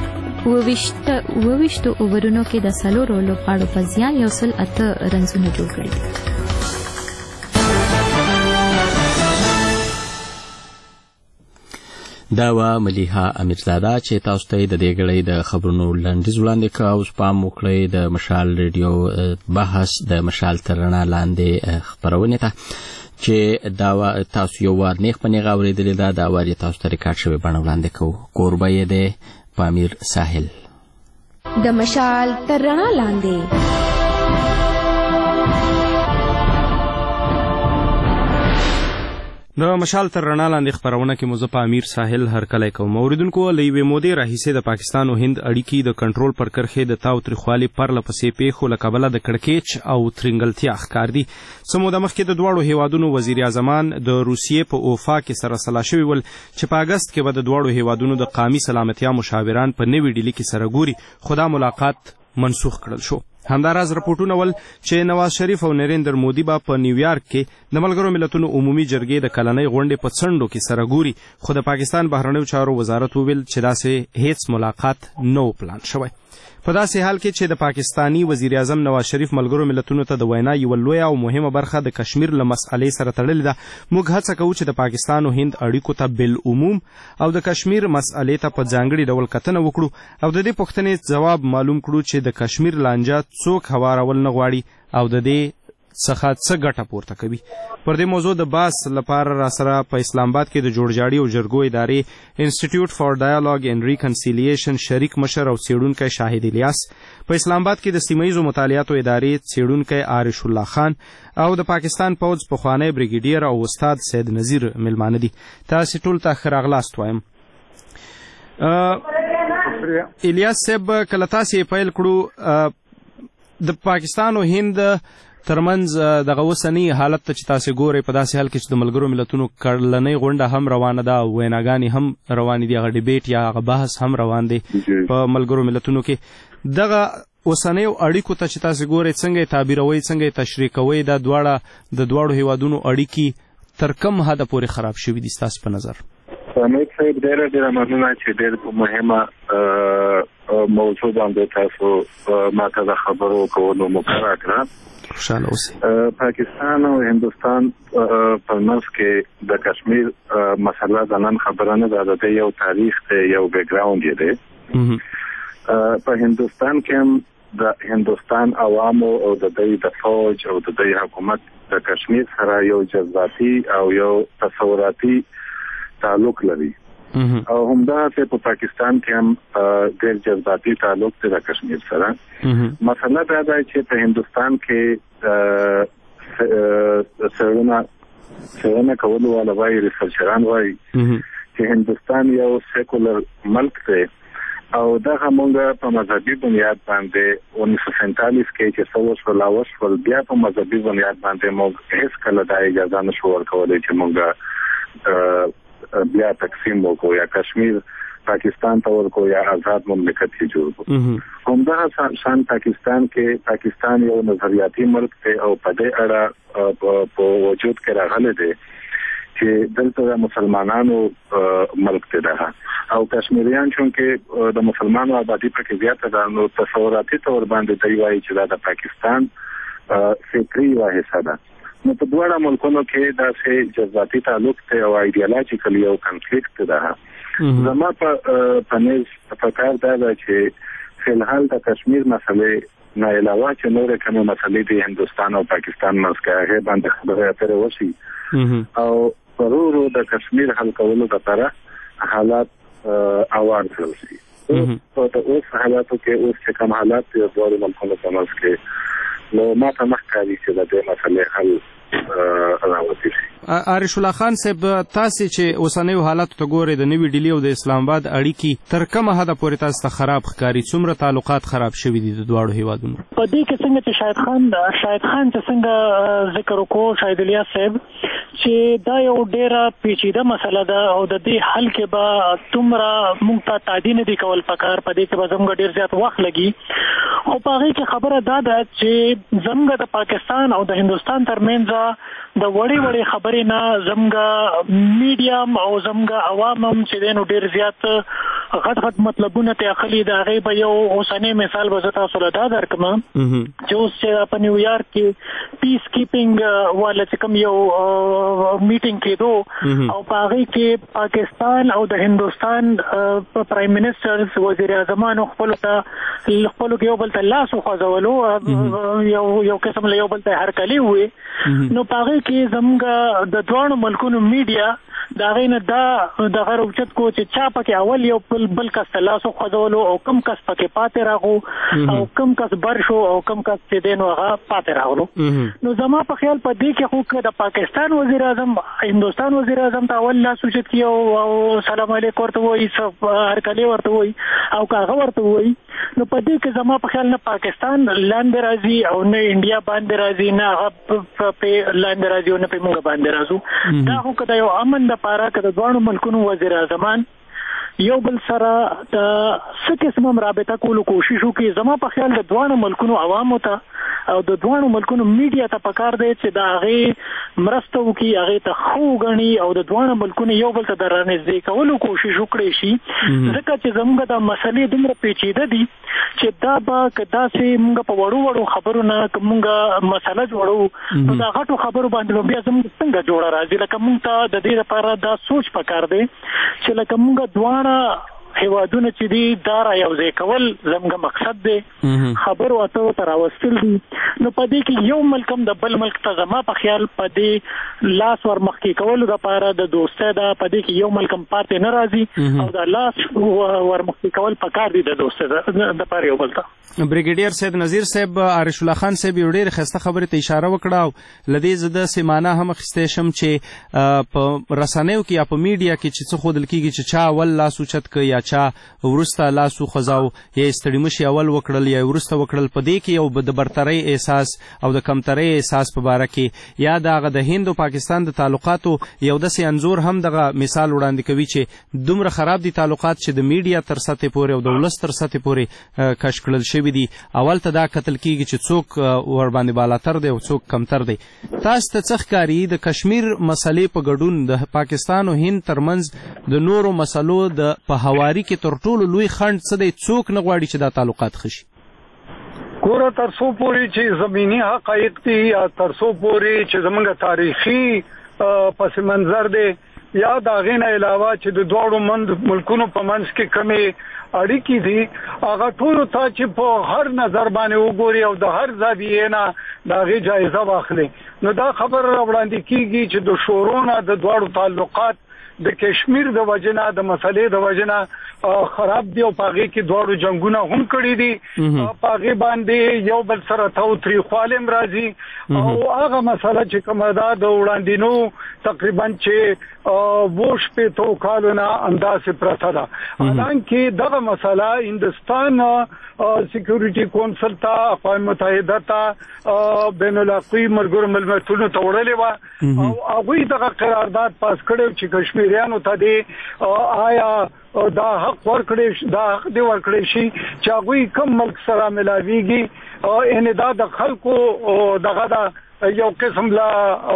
22 اوورونو کې د 4 لوبغاړو په زیان 108 رنزونه جوړ کړي. دا وا مليحه امیرزاده چې تاسو ته د دې غړې د خبرونو لاندې وړاندې کاوه. سپام وکړئ د مشال ریډیو بحث د مشال ترنا لاندې خبرونه ته چې دا تاسو یو وار نیخ پنې غوړېدلې دا د اوري تاسو ته ریکارډ شوی بڼه وړاندې کوو. قربه یې ده پامیر ساحل د مشال ترنا لاندې. د مشال تر رڼا لاندې خبرونه کې مو زه په امیر ساحل هرکلی کوم. اوریدونکو له یوې مودې راهیسې د پاکستان او هند اړیکې د کنټرول پر کرښې د تاوتریخوالي پرله پسې پیښو له کبله د کړکېچ او ترنګلتیا ښکار دي. څه موده مخکې د دواړو هیوادونو وزیر اعظمان د روسیې په اوفا کې سره سلا شوي ول چې په اګست کې به د دواړو هیوادونو د قامي سلامتیا مشاوران په نوې ډیلي کې سره ګوري، خو دا ملاقات منسوخ کړل شو. همداراز رپورټونه ول چې نواز شریف او نریندر مودي به په نیویارک کې د ملګرو ملتونو عمومي جرګې د کلنۍ غونډې په څنډو کې سره ګوري، خو د پاکستان بهرنیو چارو وزارت وویل چې داسې هیڅ ملاقات نو پلان شوی. په داسې حال کې چې د پاکستانی وزیر اعظم نواز شریف ملګرو ملتونو ته د وینا یوه لویه او مهمه برخه د کشمیر له مسئلې سره تړلې ده، موږ هڅه کوو چې د پاکستان او هند اړیکو ته بالعموم او د کشمیر مسئلې ته په ځانګړي ډول کتنه وکړو او د دې پوښتنې ځواب معلوم کړو چې د کشمیر لانجه څوک هوارول نه غواړي او د دې څخه څه ګټه پورته کوي. پر دې موضوع د بحث لپاره را سره په اسلام آباد کې د جوړجاړي او جرګو ادارې انسټیټیوټ فار ډایالوګ اینډ ریکنسیلیشن شریک مشر او څېړونکی شاهد الیاس، په اسلام آباد کې د سیمه ییزو مطالعاتو ادارې څېړونکی عارش الله خان او د پاکستان پوځ پخوانی بریګیډیر او استاد سید نذیر ملمانه دي. تاسې ټول ته ښه راغلاست وایم. الیاس صاحب، کله تاسې پیل کړو د پاکستان او هند ترمنځ دغه اوسنی حالت ته چې تاسې ګورئ، په داسې حال کې چې د ملګرو ملتونو کلنۍ غونډه هم روانه ده او ویناګانې هم روانې دي، هغه ډیبیټ یا هغه بحث هم روان دی په ملګرو ملتونو کې. دغه اوسنیو اړیکو ته چې تاسې ګورئ څنګه یې تعبیروئ، څنګه یې تشریح کوئ؟ دا د دواړو هیوادونو اړیکې تر کوم حده پورې خراب شوي دي ستاسو په نظر؟ امید صاحب ډېره مننه چې ډېر مهمه موضوع باندې تاسو ماته د خبرو کولو موقع راکړه. خوشاله اوسئ. پاکستان او هندوستان په منځ کې د کشمیر مسله د نن خبره نه ده، د یو تاریخ دی، یو بیک ګراوند یې دی. په هندوستان کې هم د هندوستان عوامو او د دوی د فوج او د دوی حکومت د کشمیر سره یو جذباتي او یو تصوراتي تعلق لري او همداسې په پاکستان کې هم ډېر جذباتي تعلق دی د کشمیر سره. مسله دا ده چې په هندوستان کې څېړنه څېړنه کولو والا وایي ریسرچران وایي چې هندوستان یو سیکولر ملک دی او دغه مونږ په مذهبي بنیاد باندې 1947 کې چې څه وشول بیا په مذهبي بنیاد باندې موږ هیڅ کله دا اجازه نشو ورکولی چې مونږ بیا تقسیم وکړو یا کشمیر پاکستان ته ورکو یا آزاد مملکت کې جوړ کړو همدغه شان پاکستان یو نظریاتي ملک دی او په دې اړه په وجود کې راغلی دی چې دلته د مسلمانانو ملک دی ده او کشمیریان چې د مسلمانانو آبادی پکې زیاته ده نو تصوراتي تور باندې دی وایي چې دا د پاکستان فکری حصہ ده نو په دواړو ملکونو کې داسې جذباتي تعلق ته او ایډیالوژیکل یو کنفلیکټ ده زما په نس په کار دا چې فلحال د کشمیر مسلې نه علاوه چې نور کومه مسلې د هندوستان او پاکستان منځ کې هغه باندې خبرې اترې وشي او ضرورو د کشمیر حل کولو لپاره حالات اوار شي په اوس حالاتو کې اوس چې کوم حالات د دوه ملکونو په منځ کې نو ما ته مخکاري چې د دې مسلې حل راوځي. عارش الله خان صاحب تاسو چې اوسنیو حالاتو ته ګورئ د نوي ډیلی او د اسلام آباد اړیکې تر کومه حده پورې تاسو ته خراب ښکاري څومره تعلقات خراب شوي دي د دواړو هیوادونو په دې کې څنګه چې شاهد خان چې څنګه ذکر وکړو شاهد الیاس صاحب چې دا یو ډیره پیچیده مسله ده او د دې حل کې به تومره موږ ته تعدی نه دی کول پکار په دې کې به زموږ ډیر زیات وخت لګي خو په هغې کې خبره دا ده چې زموږ د پاکستان او د هندوستان ترمنځ د وړې خبرې نه زموږ میډیم او زموږ عوام هم چې دی نو ډېر زیات غټ مطلبونه ته اخلي د هغې به یو اوسنی مثال به زه تاسو له دا درکړم چې اوس چې په نیویارک کې پیس کیپینګ والا چې کوم یو میټینګ کېدو او په هغې کې پاکستان او د هندوستان پرایم منسټرز وزیر اعظمانو خپلو کې یو بل ته لاس وخوځولو یو قسم له یو بل ته هرکلي وې نو په هغې کې زموږ د دواړو ملکونو میډیا د هغې نه دا دغه روچت کو چې چا پکې اول یو بل کس ته لاس وخوځولو او کم کس پکې پاتې راغو او کم کس بر شو او کم کس چې دی نو هغه پاتې راغلو نو زما په خیال په دې کې خو که د پاکستان وزیر اعظم هندوستان وزیر اعظم ته اول لاس اوچت کړي او سلام علیکم ورته وایي هرکلی ورته وایي او که هغه ورته وایي نو په دې کې زما په خیال نه پاکستان لاندې راځي او نه انډیا باندې راځي نه هغه په لاندې راځي او نه په موږ باندې راځو دا خو که د یو امن دپاره که د دواړو ملکونو وزیر اعظمان یو بل سره د څه قسم هم رابطه کولو کوشش وکړي زما په خیال د دواړو ملکونو عوامو ته او د دواړو ملکونو میډیا ته پکار دی چې د هغې مرسته وکړي هغې ته ښه وګڼي او د دواړو ملکونو یو بل ته د رانږدې کولو کوشش وکړی شي ځکه چې زموږ دا مسلې دومره پیچیده دي چې دا به که داسې موږ په وړو خبرو نه که موږ مسله جوړو نو دا غټو خبرو باندې بیا زموږ څنګه جوړه راځي لکه موږ ته د دې لپاره دا سوچ پکار دی چې لکه موږ دواړه هیوادونه چې دي دا را یوځای کول زموږ مقصد دی خبرو اترو ته راوستل دي نو په دې کې یو ملک هم د بل ملک ته زما په خیال په دې لاس ورمخکې کولو دپاره د دوستۍ ده په دې کې یو ملک هم پاتې نه راځي او د لاس ورمخکې کول پکار دي د دوستۍ دپاره یو بل ته بریګیډیر سید نذیر صاحب عارش الله خان صاحب یو ډېرې ښایسته خبرې ته اشاره وکړه او له دې زه داسې معنا هم اخیستی شم چې په رسنیو کې یا په میډیا کې چې څه ښودل کېږي چې چا اول لاس اوچت کړ یا چا وروسته لاس وخوځاو یا ستړي مشي اول وکړل یا وروسته وکړل په دې کې یو د برترۍ احساس او د کمترۍ احساس په باره کې یا د هغه د هند او پاکستان د تعلقاتو یو داسې انځور هم دغه مثال وړاندې کوي چې دومره خراب دي تعلقات چې د میډیا تر سطحې پورې او د ولس تر سطحې پورې کش کړل شوي دي اول ته دا کتل کېږي چې څوک ورباندې بالاتر دی او څوک کمتر دی تاسو ته څه ښکاري د کشمیر مسلې په ګډون د پاکستان او هند ترمنځ د نورو مسلو د په هواري کې تر ټولو لوی خنډ څه دی څوک نه غواړي چې دا تعلقات ښه شي ګوره تر څو پورې چې زمینی حقایق دي یا تر څو پورې چې زموږ تاریخي پس منظر دی یا د هغې نه علاوه چې د دواړو ملکونو په منځ کې کمې اړیکې دي هغه ټولو ته چې په هر نظر باندې وګوري او د هر زاویې نه د هغې جایزه واخلي نو دا خبر راوړاندې کېږي چې د شورو نه د دواړو تعلقات د کشمیر د وجنه د مسلې د وجنه خراب دی او پاغي کې دوړو جنگونه هم کړی دي پاغي باندې یو بل سره ته تری خالم راځي او هغه مسله چې کومه ده د وړاندینو تقریبا چې ووش په تو کالونه اندازې پرته ده حالانکه دغه مسله هندستان سکیورټي کونسل ته اقوام متحده ته بین الاقوامي ملګرو ملتونو ته وړلې و او هغه دغه قرارداد پاس کړو چې کشمیریانو ته دی آیا دا حق ورکړي دا حق دی ورکړي شي چې هغه کوم ملک سره ملاويږي ان دا د خلکو دغه دا یو قسم لا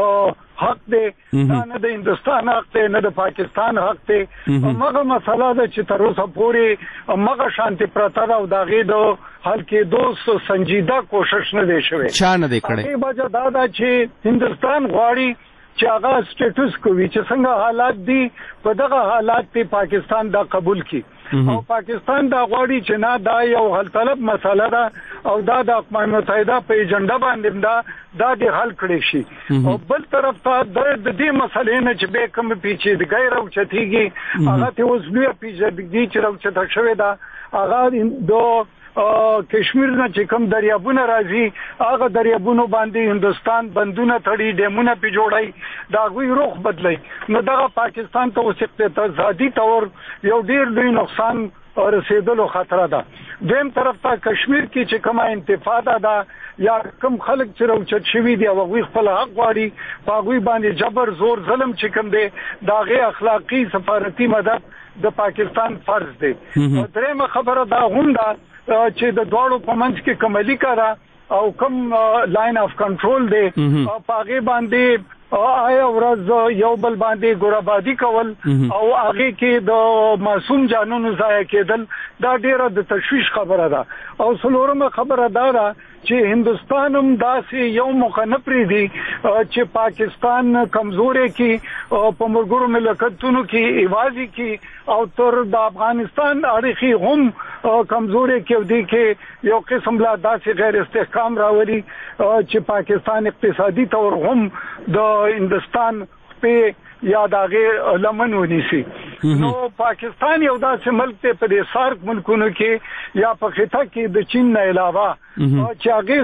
حق دی دا نه د هندستان حق دی نه د پاکستان حق دی مګر مسله ده چې تر اوسه پورې مګر شانتي پرته او دا غي د حل کې دوه سنجیده کوشش نه دی شوی چا نه دی کړی په وجه دا چې هندستان غواړي چې هغه سټیټس کوي چې څنګه حالات دي په دغه حالات کې پاکستان دا قبول کړي او پاکستان دا غواړي چې نه دا یو حل طلب مسله ده او دا د اقوام متحده په ایجنډا باندې دا د حل کړي شي او بل طرف ته د دې مسلې نه چې به کوم پیچیدګي راوچتيږي هغه ته اوس بیا پیچیدګي چې راوچته شوې ده هغه د کشمیر نه چې کوم دریابونه راځي هغه دریابونو باندې هندستان بندونه تړي ډیمونه پی جوړي دا غوي رخ بدلي نو دغه پاکستان ته اوس اقتصادي تور یو ډیر لوی نقصان رسیدلو خطر ده دیم طرف ته کشمیر کې چې کومه انتفاضه ده یا کوم خلک چې راوچت شوی دی او غوي خپل حق غواړي په غوي باندې جبر زور ظلم چې کوم دی دا غي اخلاقی سفارتي مدد د پاکستان فرض دی درېمه خبره دا هم ده چې د دوړو په منځ کې کمالي کارا او کوم لاین اف کنټرول دی په هغه باندې آیا ورځ یو بل باندې ګورابادي کول او هغه کې د معصوم جانونو ضایع کېدل دا ډیره د تشویش خبره ده او څلورمه خبره ده چې هندستان هم داسې یو موقع نه پریدي چې پاکستان کمزوري کې په مرګورو ملکتونو کې ایوازي کې او تر د افغانستان اړیخي هم کمزوري کې ودی کې یو قسم لا داسې غیر استحکام راولي چې پاکستان اقتصادي تور هم د هندستان په یا دغه لمن ونیسي نو پاکستان یو داسې ملک ته په دې سارک ملکونو کې یا په خطه کې د چین نه علاوه چې هغه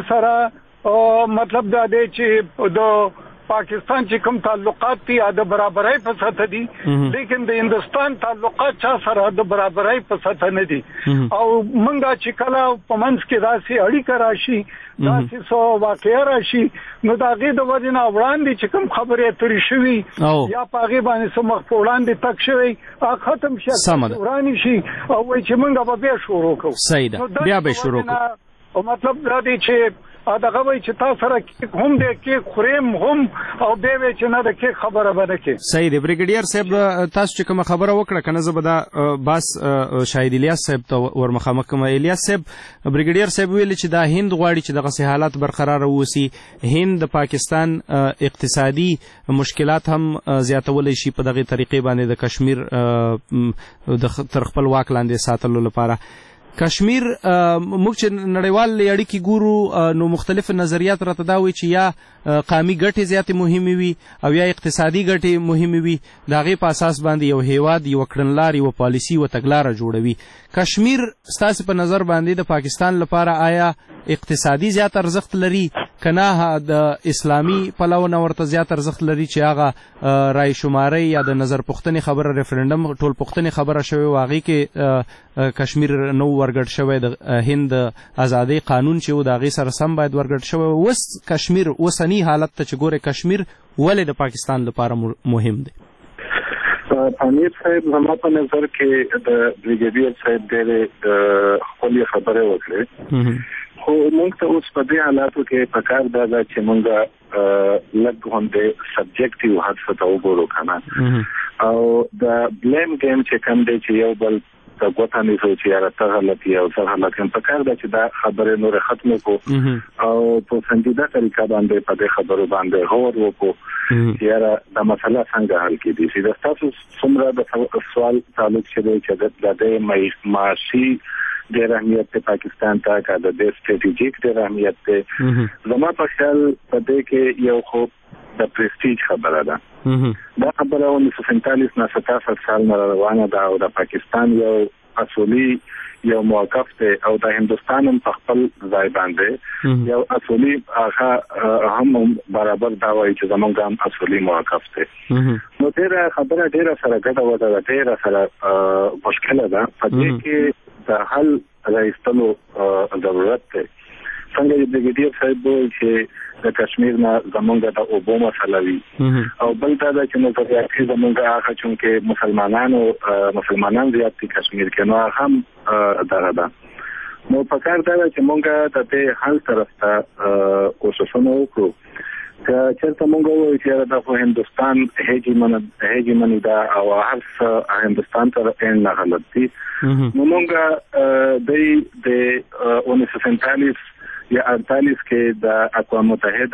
سره مطلب دا دی چې د پاکستان چې کوم تعلقات دي د برابرۍ په سطح دي لیکن د هندستان تعلقات چا سره د برابرۍ په سطح نه دي او منګه چې کله په منځ کې داسې اړیکه راشي داسې سو واقعیا راشي نو دا غي د وجنه وړاندې چې کوم خبرې ترې شوي یا پاغي باندې سم وړاندې تک شوي ختم شي ورانی شي او چې منګه به شروع کوو صحیح بیا به شروع کوو او مطلب دا دی چې دغه وای چې تاسو سره هم دې کې خورم هم او به وی چې نه د کې خبره بده کې صحیح دی بریګیډیر صاحب تاسو چې کوم خبره وکړه کنه زبدا بس شاهد الیاس صاحب ته ورمخامخ کوم الیاس صاحب بریګیډیر صاحب ویل چې دا هند غواړي چې دغه حالات برقرار ووسی هند د پاکستان اقتصادي مشکلات هم زیاتول شي په دغه طریقې باندې د کشمیر د تر خپل واک لاندې ساتلو لپاره کشمیر موږ چې نړیوال اړیکې ګورو نو مختلف نظریات راته دا وایي چې یا قومي ګټې زیاتې مهمې وي او یا اقتصادي ګټې مهمې وي د هغې په اساس باندې یو هیواد یو کړنلار یو پالیسي و تګلاره جوړوي کشمیر ستاسې په نظر باندې د پاکستان لپاره آیا اقتصادي زیات ارزښت لري کنه د اسلامي پلوه ورته زیات ارزښت لري چې هغه رای شماري یا د نظر پوښتنې خبره ریفرندم ټول پوښتنې خبره شوی واغې کې کشمیر نو ورګډ شوی د هند ازادي قانون چې د هغې سره سم باید ورګډ شوی وس کشمیر اوسنی حالت ته چې ګوره کشمیر ولې د پاکستان لپاره مهم دی امیر صاحب زما په نظر کې د بریګیډیر صاحب ډېرې خپلې خبرې وکړې خو موږ ته اوس په دې حالاتو کې پکار دا چې موږ لږ غونډې سبجیکټیو حادثه ته وګورو کنه او د بلیم گیم چې کوم دی چې یو بل د غوښتنې سوچي یا ته غلطي او څه غلطي په کار دا چې دا خبره نور ختمه کو او په سنجیده طریقه باندې په دې خبرو باندې هور وکړو چې دا مسله څنګه حل کیږي چې دا تاسو څومره د سوال تعلق شوی چې د معاشي ډېر اهمیت ته پاکستان ته کا د سټریټیجیک ډېر اهمیت ته زما په خیال په دې کې یو خو د پرستیج خبره ده دا خبره 1947 نه 67 سال نه روانه ده او د پاکستان یو اصولي یو موقف دی او د هندستان هم په خپل ځای باندې یو اصولي هغه هم برابر دا وایي چې زمونږ هم اصولي موقف دی. نو ډېره خبره ډېره سره ګډه وده ډېره سره مشکله ده په دې کې د حل راایستلو ضرورت دی. څنګه چې برګیډیر صاحب وایي چې د کشمیر نه زمونږ د اوبو مسله وي او بل دا چې نظریاتي زمونږ هغه چونکې مسلمانان زیات دي کشمیر کې نو هم دغه ده. نو په کار دا چې مونږ د دې حل طرف ته کوششونه وکړو. که چېرته مونږ وایو چې د هندوستان هیجمني ده او هر څه هندوستان ته نه غلط دي نو مونږ د 1947 یا 48 کې د اقوام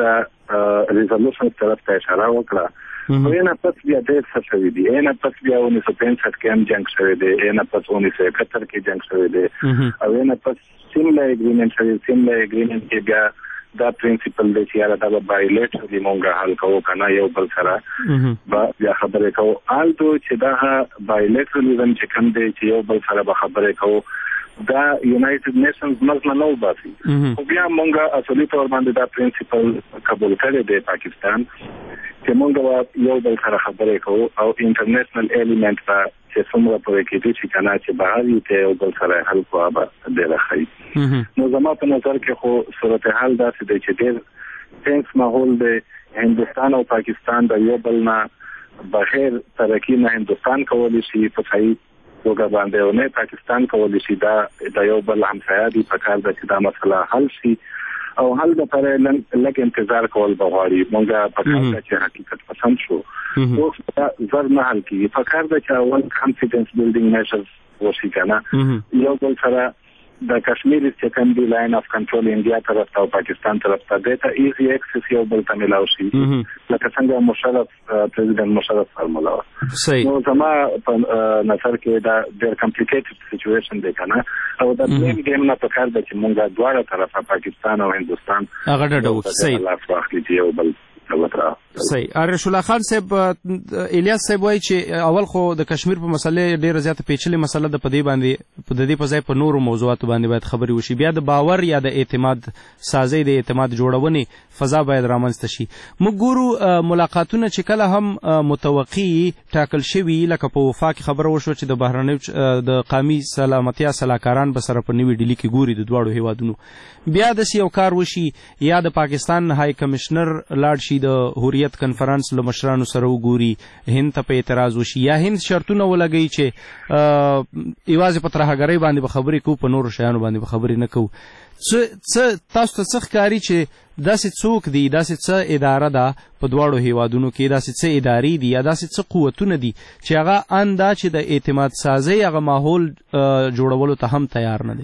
متحده ریزولوشن طرف ته اشاره وکړه. او یې نه پس بیا ډېر څه شوي دي. یې نه پس بیا 1965 کې هم جنګ شوی دی. یې نه پس 1971 کې جنګ شوی دی. او یې نه پس سیمله اګریمنټ شوی. سیمله اګریمنټ کې بیا دا پرنسپل دی چې یاره دا به بایلیټرلی مونږ حل کوو که نه یو بل سره بیا خبرې کوو. آلدو چې دا بایلیټرلیزم چې کوم دی چې یو بل سره به خبرې کوو دا یونایټډ نیشنز مزنه نه وباسي. خو بیا مونږ اصولي طور باندې دا پرنسپل قبول کړی دی پاکستان چې مونږ یو بل سره خبرې کوو او انټرنیشنل ایلیمنٹ به چې څومره پورې کېدی چې که نه چې بهر وي ته یو بل سره حل کوه به ډېره ښه. نو زما په نظر کې خو صورتحال داسې دی چې ډېر ټینس ماحول دی. هندوستان او پاکستان د یو بل نه بغیر ترقي نه هندوستان کولی شي په صحیح توګه باندې او نه پاکستان کولی شي دا د یو بل همسایه دي په کار ده چې دا مسله حل شي او حل لپاره لږ انتظار کول به غواړي. مونږ په کار ده چې حقیقت پسند شو اوس زر نه حل کېږي. په کار ده چې اول کانفیډنس بیلډینګ میشرز وشي که نه یو بل سره د کشمیر چې کوم دی لاین اف کنټرول انډیا طرف ته او پاکستان طرف ته دی ته ایزي اکسس یو بل ته ملاو شي لکه څنګه مشرف پریزیدنت مشرف فرموله. نو زما په نظر کې دا ډېر کمپلیکیټډ سچویشن دی که نه او د بلیم ګیم نه په کار ده چې مونږ دواړه طرفه پاکستان او هندوستان هغه ډډه وکړي لاس واخلي چې یو بل صحیح. عارف الله خان صاحب الیاس صاحب وایي چې اول خو د کشمیر په مسلې ډیره زیاته پیچلې مسله ده. په دې باندې په دې په ځای په نورو موضوعاتو باندې باید خبرې وشي. بیا د باور یا د اعتماد سازۍ د اعتماد جوړونې فضا باید رامنځته شي. موږ ګورو ملاقاتونه چې کله هم متوقع ټاکل شوي لکه په وفا کې خبره وشوه چې د بهرنیو د قومي سلامتیا سلاکاران به سره په نوي ډیلي کې ګوري د دواړو هیوادونو. بیا داسې یو کار وشي یا د پاکستان های کمشنر لاړ شي د هوریت کنفرانس له مشرانو سره وګوري هند ته په اعتراض وشي یا هند شرطونه ولګوي چې یوازې په ترهګرۍ باندې به خبرې کوو په نورو شیانو باندې به خبرې نه کوو. تاسو ته څه ښکاري چې داسې څوک دي داسې څه اداره ده په دواړو هیوادونو کې داسې څه ادارې دي یا داسې څه قوتونه دي چې هغه ان دا چې د اعتماد سازۍ هغه ماحول جوړولو ته هم تیار نه دي؟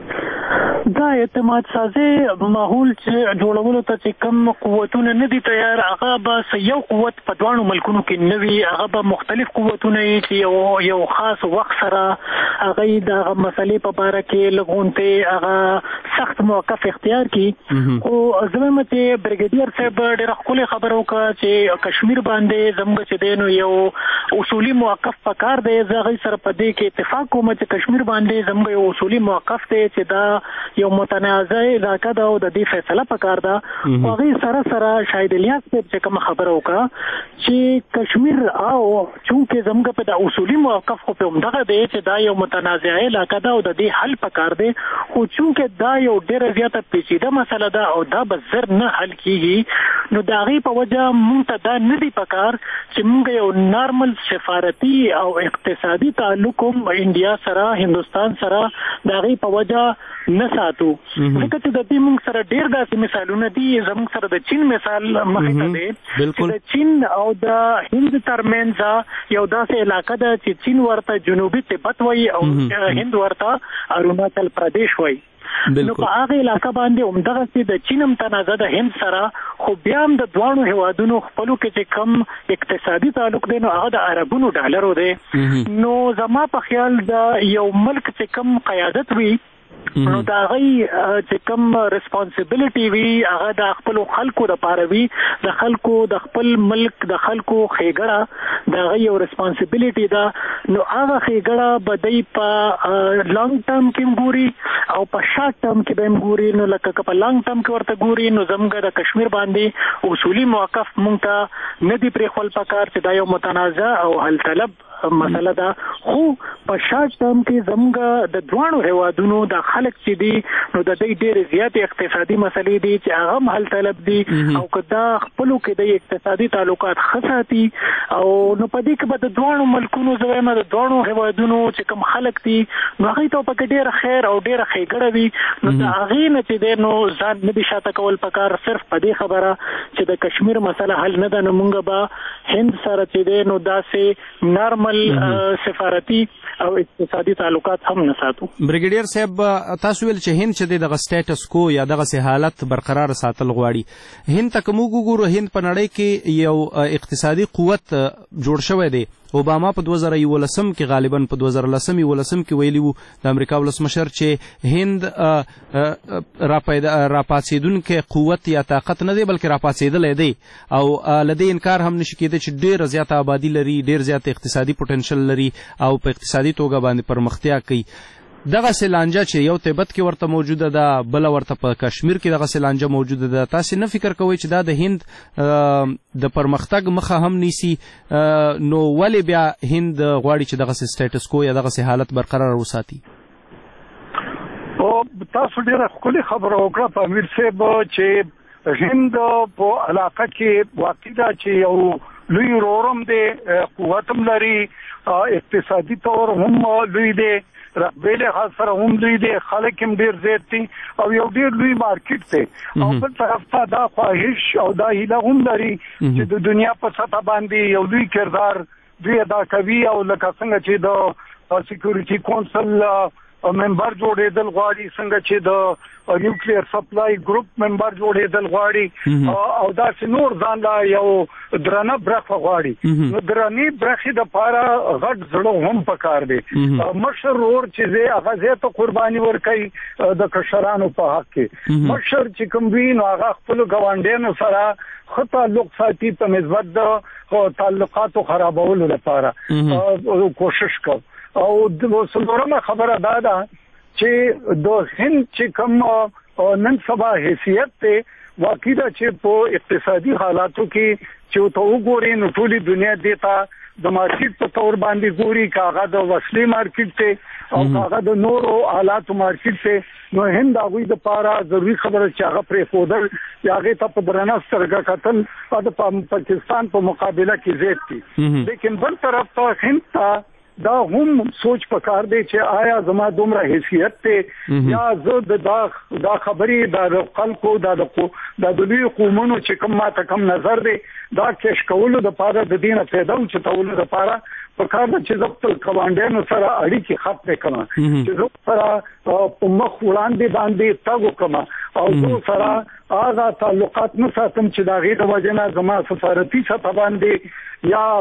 دا اعتماد سازي ماحول چې جوړولو ته چې کم قوتونه نه دي تیار هغه به یو قوت په دوانو ملکونو کې نه وي. هغه به مختلف قوتونه چې یو خاص وخت سره هغه د مسلې په باره کې لغونته هغه سخت موقف اختیار کړي. خو زموږ چې برګیډیر صاحب ډېر خپل خبر وکړه چې کشمیر باندې زموږ چې دینو یو اصولي موقف پکار دی. زه سره په دې کې اتفاق کوم چې کشمیر باندې زموږ یو اصولي موقف دی چې دا یو متنازع علاقه ده او د دې فیصله پکار ده. هغه سره سره شاید الیاس چې کوم خبره وکړه چې کشمیر او چونکه زموږ په د اصولي موقف خو په همدغه دی چې دا یو متنازع علاقه ده او د دې حل پکار دی. خو چونکه دا یو ډېر زیاته پیچیده مسله ده او دا به زر نه حل کیږي نو د هغې په وجه مونږ ته دا نه دی پکار چې مونږ یو نارمل سفارتي او اقتصادي تعلق هم انډیا سره هندوستان سره د هغې په وجه نه ساتو. ځکه چې د دې موږ سره ډېر داسې مثالونه دي. زموږ سره د چین مثال مخې ته دی چې د چین او د هند ترمنځ یو داسې علاقه ده چې چین ورته جنوبي تبت وایي او هند ورته اروناچل پردیش وایي. نو په هغه علاقه باندې همدغسې د چین هم تنازع د هند سره خو بیا هم د دواړو هیوادونو خپلو کې چې کم اقتصادي تعلق دی نو هغه د عربونو ډالرو دی. نو زما په خیال د یو ملک چې کم قیادت وي نو دا غي چې کوم ریسپانسیبিলিټي وی هغه د خپل خلکو د پاره وی د خلکو د خپل ملک د خلکو خېګړه دا غي یو ریسپانسیبিলিټي دا نو هغه خېګړه بدای په لانګ ټرم کې ګوري او په شارټ ټرم کې به ګوري نو لکه په لانګ ټرم کې ورته ګوري نو زموږ د کشمیر باندې اصولي موقف مونږ ته ندی پرې خپل پکار چې دا یو متنازع او حل طلب مسله ده خو په شارټ ټرم کې زموږ د دوانو هوادونو د خلک چې دي نو د دې ډېر زیات اقتصادي مسلې دي چې هغه حل طلب دي او کدا خپلو کې د اقتصادي تعلقات خساتي او نو په دې کې به د دوانو ملکونو زویمه د دوانو هوادونو چې کوم خلک دي نو هغه ته په ډېر خیر او ډېر خېګړه وي نو د هغه نه چې د نو ځان نه دي شاته کول پکار صرف په دې خبره چې د کشمیر مسله حل نه ده نو مونږ به هند سره چې د نو داسې نارمل سفارتي او اقتصادي تعلقات هم نه ساتو. بریګیډیر صاحب تاسو ویل چې هند چې دغه سټیټس کو یا دغه حالت برقرار ساتل غواړي هند ته کوم وګورو هند په نړۍ کې یو اقتصادي قوت جوړ شوی دی اوباما په 2011 کې غالبا په 2010 کې ویلی وو د امریکا ولسمشر چې هند راپاتېدونکې قوت یا طاقت نه دی بلکې راپاتېدلی دی او لدې انکار هم نشي کېدی چې ډېره زیاته آبادي لري ډېر زیات اقتصادي پوټنشل لري او په اقتصادي توګه باندې پرمختیا کوي دغه سلانجه چې یو تبت کې ورته موجوده ده بل ورته په کشمیر کې دغه سلانجه موجوده ده تاسو نه فکر کوئ چې دا د هند د پرمختګ مخه هم نیسي نو ولې بیا هند غواړي چې دغه سټیټس کو یا دغه حالت برقرار وساتي او تاسو ډیره ښکلې خبره وکړه په امیر صاحب چې هند په علاقه کې واقع ده چې یو لوی رورم دی قوت هم لري اقتصادي طور هم لوی دی رقبېله خاص سره هم لوی دی خلک هم ډیر زیات دي او یو ډیر لوی مارکیټ دی او بل طرف ته دا خواهش او دا هیله هم لري چې د دنیا په سطح باندې یو لوی کردار دوی ادا کوي او لکه څنګه چې د سکیورټي کونسل ممبر جوړېدل غواړي څنګه چې د نیوکلیر سپلای ګروپ ممبر جوړېدل غواړي او دا چې نور ځان لا یو درنه برخه غواړي نو درنې برخې د پاره غټ زړه هم پکار دی مشر ور چې زه هغه زه ته قرباني ورکړي د کشرانو په حق کې مشر چې کوم وی نو هغه خپل ګاونډیانو سره خطا لوک ساتي په نسبت د تعلقاتو خرابولو لپاره کوشش کوي او د څلورمه خبره دا ده چې د هند چې کوم نن سبا حیثیت ته واقع ده چې په اقتصادي حالاتو کې چې ته وګورې نو ټولي دنیا دیتا د مارکیټ په تور باندې ګوري کاغه د وسلې مارکیټ ته او کاغه د نورو آلات مارکیټ ته نو هند هغه د پاره ضروری خبره چې هغه پرې فودل یا هغه ته په درنه سترګه کتل د پاکستان په مقابله کې زیات دي لیکن بل طرف ته هند ته دا هم سوچ پکار دی چې آیا زما دومره حیثیت ته یا زه دا خبرې د خلکو د لوی قومونو چې کوم ماته کم نظر دی دا کېش کولو د پاره د دینه پیدا او چې تولو د پاره پکار د چې خپل کمانډانو سره اړیکې خط وکړم چې زه سره په مخ وړاندې باندې تاګو کما او زه سره هغه تعلقات نه ساتم چې دا غیر وجنه زما سفارتي سطح باندې یا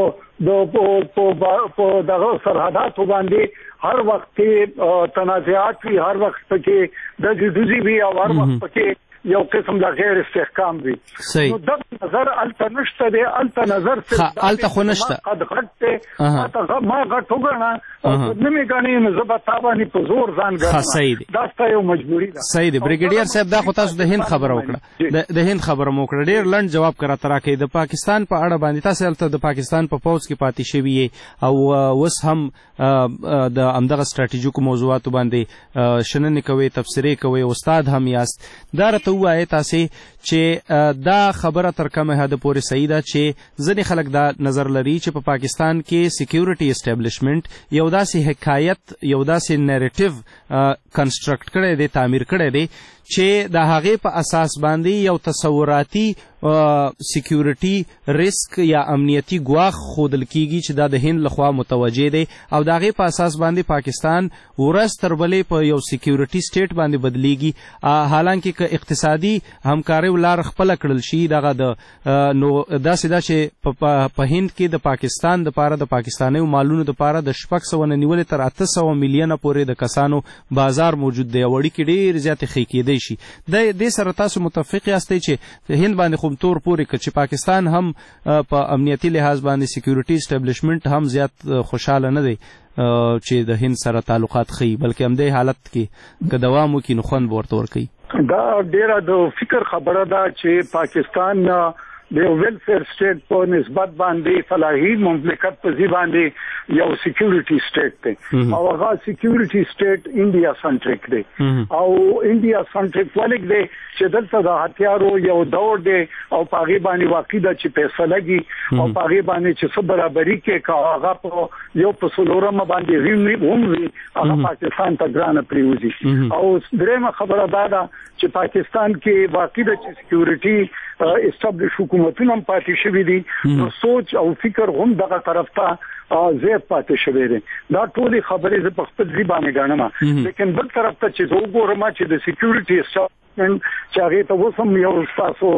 په دغه سرحداتو باندې هر وخت تنازعات وي هر وخت کې د جزوزي وي او هر وخت کې یو قسم د غیر استحکام وي نو د نظر الته نشته دی الته نظر څه الته خو نشته قد غټه ما غټ وګڼه نه می غني نو زبا تابانی په زور ځان غواړم دا ستاسو یو مجبوری ده صحیح دی بریګیډیر صاحب دا خو تاسو د هند خبره وکړه د هند خبره مو کړه ډیر لنډ جواب کرا تراکې د پاکستان په اړه باندې تاسو الته د پاکستان په پوز کې پاتې شوی او وس هم د امدغه ستراتیژیکو موضوعاتو باندې شننې کوي تفسیرې کوي استاد هم یاست دا راته وایي تاسو چې دا خبره تر کومه حد پورې صحیح ده چې ځینې خلک دا نظر لري چې په پاکستان کې سکیورټي اسټابلیشمنټ یو داسې حکایت یو داسې نریټیو کنسټرکټ کړی دی تعمیر کړی دی چې د هغې په اساس باندې یو تصوراتي سکیورټي ریسک یا امنیتي ګواښ ښودل کیږي چې دا د هند لخوا متوجه دی او د هغې په اساس باندې پاکستان ورځ تر بلې په یو سکیورټي سټیټ باندې بدلیږي. حالانکه که اقتصادي همکارۍ لار خپله کړل شي دغه نو داسې ده چې په هند کې د پاکستان دپاره د پاکستانیو مالونو دپاره د 600 نه نیولې تر 800 میلیونه پورې د کسانو بازار موجود دی او اړیکې ډېرې زیاتې ښې کېدی شي. دې سره تاسو متفق یاستئ چې هند باندې خو تور پورې کړ چې پاکستان هم په امنیتي لحاظ باندې سکیورټي اسټابلیشمنټ هم زیات خوشحاله نه دی چې د هند سره تعلقات ښیي بلکې همدې حالت کې که دوام وکړي نو خوند به ورته ورکوي. دا ډېره د فکر خبره ده چې پاکستان د ویلفیر سټیټ په نسبت باندې فلاحي مملکت په ځای باندې یو سکیورټي سټیټ دی او هغه سکیورټي سټیټ انډیا سنټریک دی او انډیا سنټریک ولګ دی چې دلته د هتیارو یو دور دی او په هغه باندې واقع ده چې پیسې لګي او په هغه باندې چې څه برابرۍ کې کا هغه په یو په سلورم باندې وموي هغه پاکستان ته ګرانه پریوزي. او درېمه خبره ده چې پاکستان کې واقع ده چې سکیورټي استابلیش حکومتونه هم پاتې شوي دي نو سوچ او فکر هم دغه طرف ته زیات پاتې شوی دی. دا ټولې خبرې زه په خپل ځای باندې ګڼم لیکن بل طرف ته چې زه وګورم چې د سکیورټي اسټابلیشمنټ چې هغې ته اوس هم یو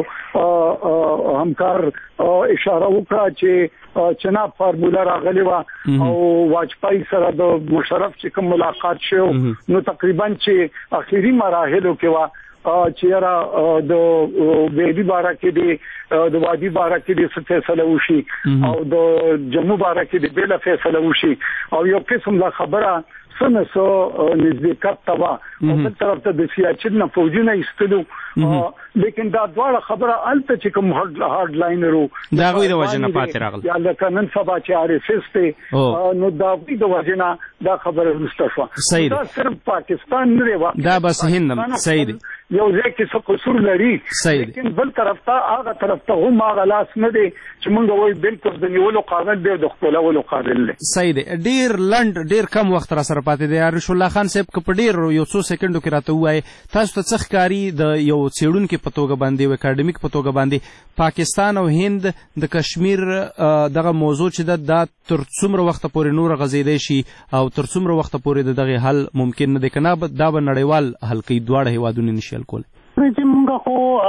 ستاسو همکار اشاره وکړه چې چناب فارموله راغلې وه او واجپای سره د مشرف چې کوم ملاقات شو نو تقریبا چې اخیری مراحلو کې وه چې را د ویدی بارا کې دی د وادي بارا کې د فیصله وشي او د جمهور بارا کې د بیل فیصله وشي او یو قسم لا خبره سنسو نزدېکت توا او بل طرف ته د سیاچن نه فوجونه ایستلو لیکن دا دواړه خبره الته چې کوم هارد لاینرو دا غوي د وجنه پاتې راغله یا لکه نن سبا چې آر اس اس ته نو دا غوي د وجنه دا خبره مستشفى دا صرف پاکستان نه دی دا بس هندم صحیح دی یو ځای کې څه قصور لري لیکن بل طرف ته هغه طرف ته هم هغه لاس نه دی چې مونږ وایو بالکل د نیولو قابل دی د خپلولو قابل دی. صحیح دی. ډیر لنډ ډیر کم وخت را سره پاتې دی. عارش الله خان صاحب که په ډیر یو څو سکندو کې راته وایي تاسو ته څه ښکاري د یو څېړونکي په توګه باندې او اکاډمیک په توګه باندې پاکستان او هند د کشمیر دغه موضوع چې دا تر څومره وخت پورې نور غځېدی شي او تر څومره وخت پورې د دغه حل ممکن نه دی که نه دا به نړیوال حل کوي دواړه هیوادونه نشي حل کولی. مونږ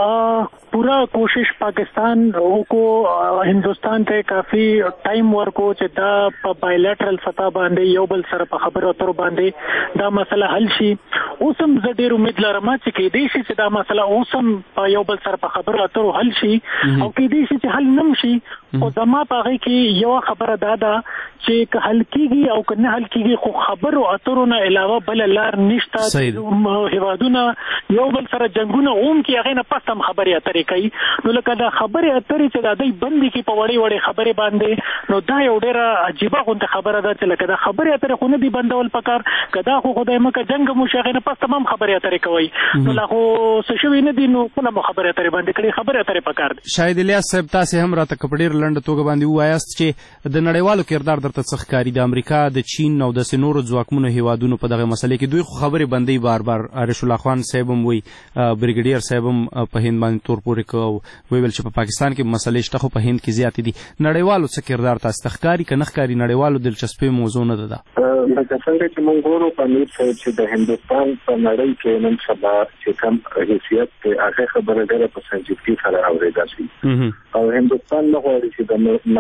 خو پورا کوشش پاکستان کو هندوستان ته کافی ټایم ورکو چې دا په بایلیټرل سطح باندې یو بل سره په خبرو اترو باندې دا مسله حل شي. اوسم زه ډېر امید لرم چې کېدای شي چې دا مسله اوسم په یو بل سره په خبرو اترو حل شي او کېدای شي چې حل نم شي او زما په هغې کې یو خبره دا ده چې که حل کېږي او که نه حل کېږي خو خبرو اترو نه علاوه بله لار نشته. هیوادونه یو بل سره جنګونه هم کې هغې نه پس هم خبرې اترې کوي نو لکه دا خبرې اترې چې دا دوی بندې کړي په وړې وړې خبرې باندې نو دا یو ډېره عجیبه غوندې خبره ده چې لکه دا خبرې اترې خو نه دي بندول پکار که دا خو خدای مکه جنګ مو شي هغې نه پس تمام خبرې اترې کوئ نو لا خو څه شوي نه دي نو خپله مو خبرې اترې باندې کړي خبرې اترې پکار دي. شاهد الیاس صاحب تاسې هم راته که په ډېر لنډه توګه باندې ووایاست چې د نړیوالو کردار درته څه ښکاري د امریکا د چین او داسې نورو ځواکمنو هیوادونو په دغه مسلې کې دوی خو خبرې بندوي بار بار. عارش الله خان صاحب هم وایي بریګیډیر صاحب هم په هند باندې تور پورې کړ او ویل چې په پاکستان کې مسلې شته خو په هند کې زیاتې دي. نړیوالو څه کردار تاسو ته ښکاري که نه ښکاري نړیوالو دلچسپۍ موضوع نه ده. لکه څنګه چې موږ ګورو په امیر صاحب چې د هندوستان په نړۍ کې نن سبا چې کوم حیثیت دی هغه خبره ډېره په سنجیدګۍ سره اورېدل شي او هندوستان نه غواړي چې د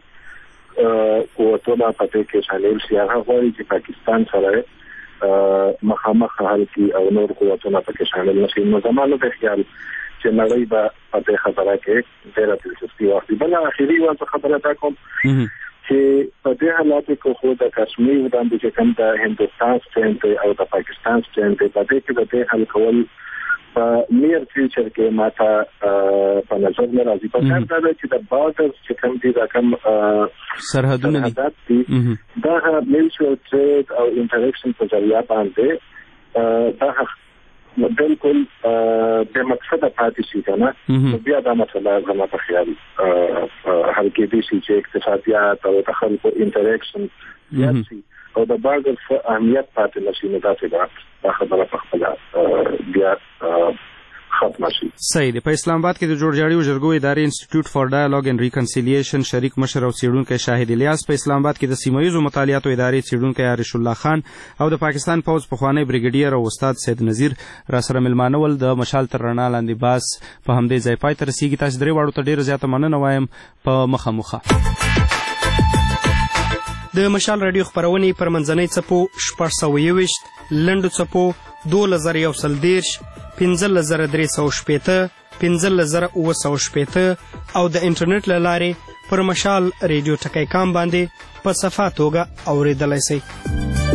نړۍ قوتونه په دې کې شامل شي. هغه غواړي چې پاکستان سره مخامخ حل کړي او نور قوتونه پکې شامل نه شي. نو زما نه دی خیال چې نړۍ به په دې خبره کې ډېره دلچسپي واخلي. بله اخري یوه خبره دا کوم چې په دې حالاتو کې خو د کشمیر باندې چې کوم د هندوستان سټینډ دی او د پاکستان سټینډ دی په دې کې د دې حل کول په نیر فیوچر کې ماته په نظر نه راځي. په کار دا چې د بارډرز چې کوم دي دا کوم سرحدونه دي دا میوچوال ټریډ او انټریکشن په ذریعه باندې دا بالکل د مقصد پاتې شي کنه بیا دا مسله زما په خیال حل کېدای شي چې اقتصادیات او د خلکو انټریکشن زیات شي او د بارډر اهمیت پاتې نشي نو دا خبره په خپله بیا ختمه شي. صحیح دی. په اسلام آباد کې د جوړجاړي او جرګو ادارې انسټیټیوټ فار ډایالوګ اینڈ ریکنسیلیشن شریک مشر او څېړونکی شاهد الیاس، په اسلام آباد کې د سیمه‌ییزو مطالعاتو ادارې څېړونکی عارش الله خان او د پاکستان پوځ پخوانی بریګیډیر او استاد سید نذیر را سره مېلمانه ول. د مشال تر رڼا لاندې باس په همدې ځای پای ته رسیږي. تاسو درې واړو ته ډېره زیاته مننه وایم. په مخه د مشال رادیو خپرونې پر منځنۍ څپو 621 لنډو څپو 2130 15360 15960 او د انټرنیټ له لارې پر مشال ریډیو ټکی کام باندې په صفا توګه اورېدلی شئ.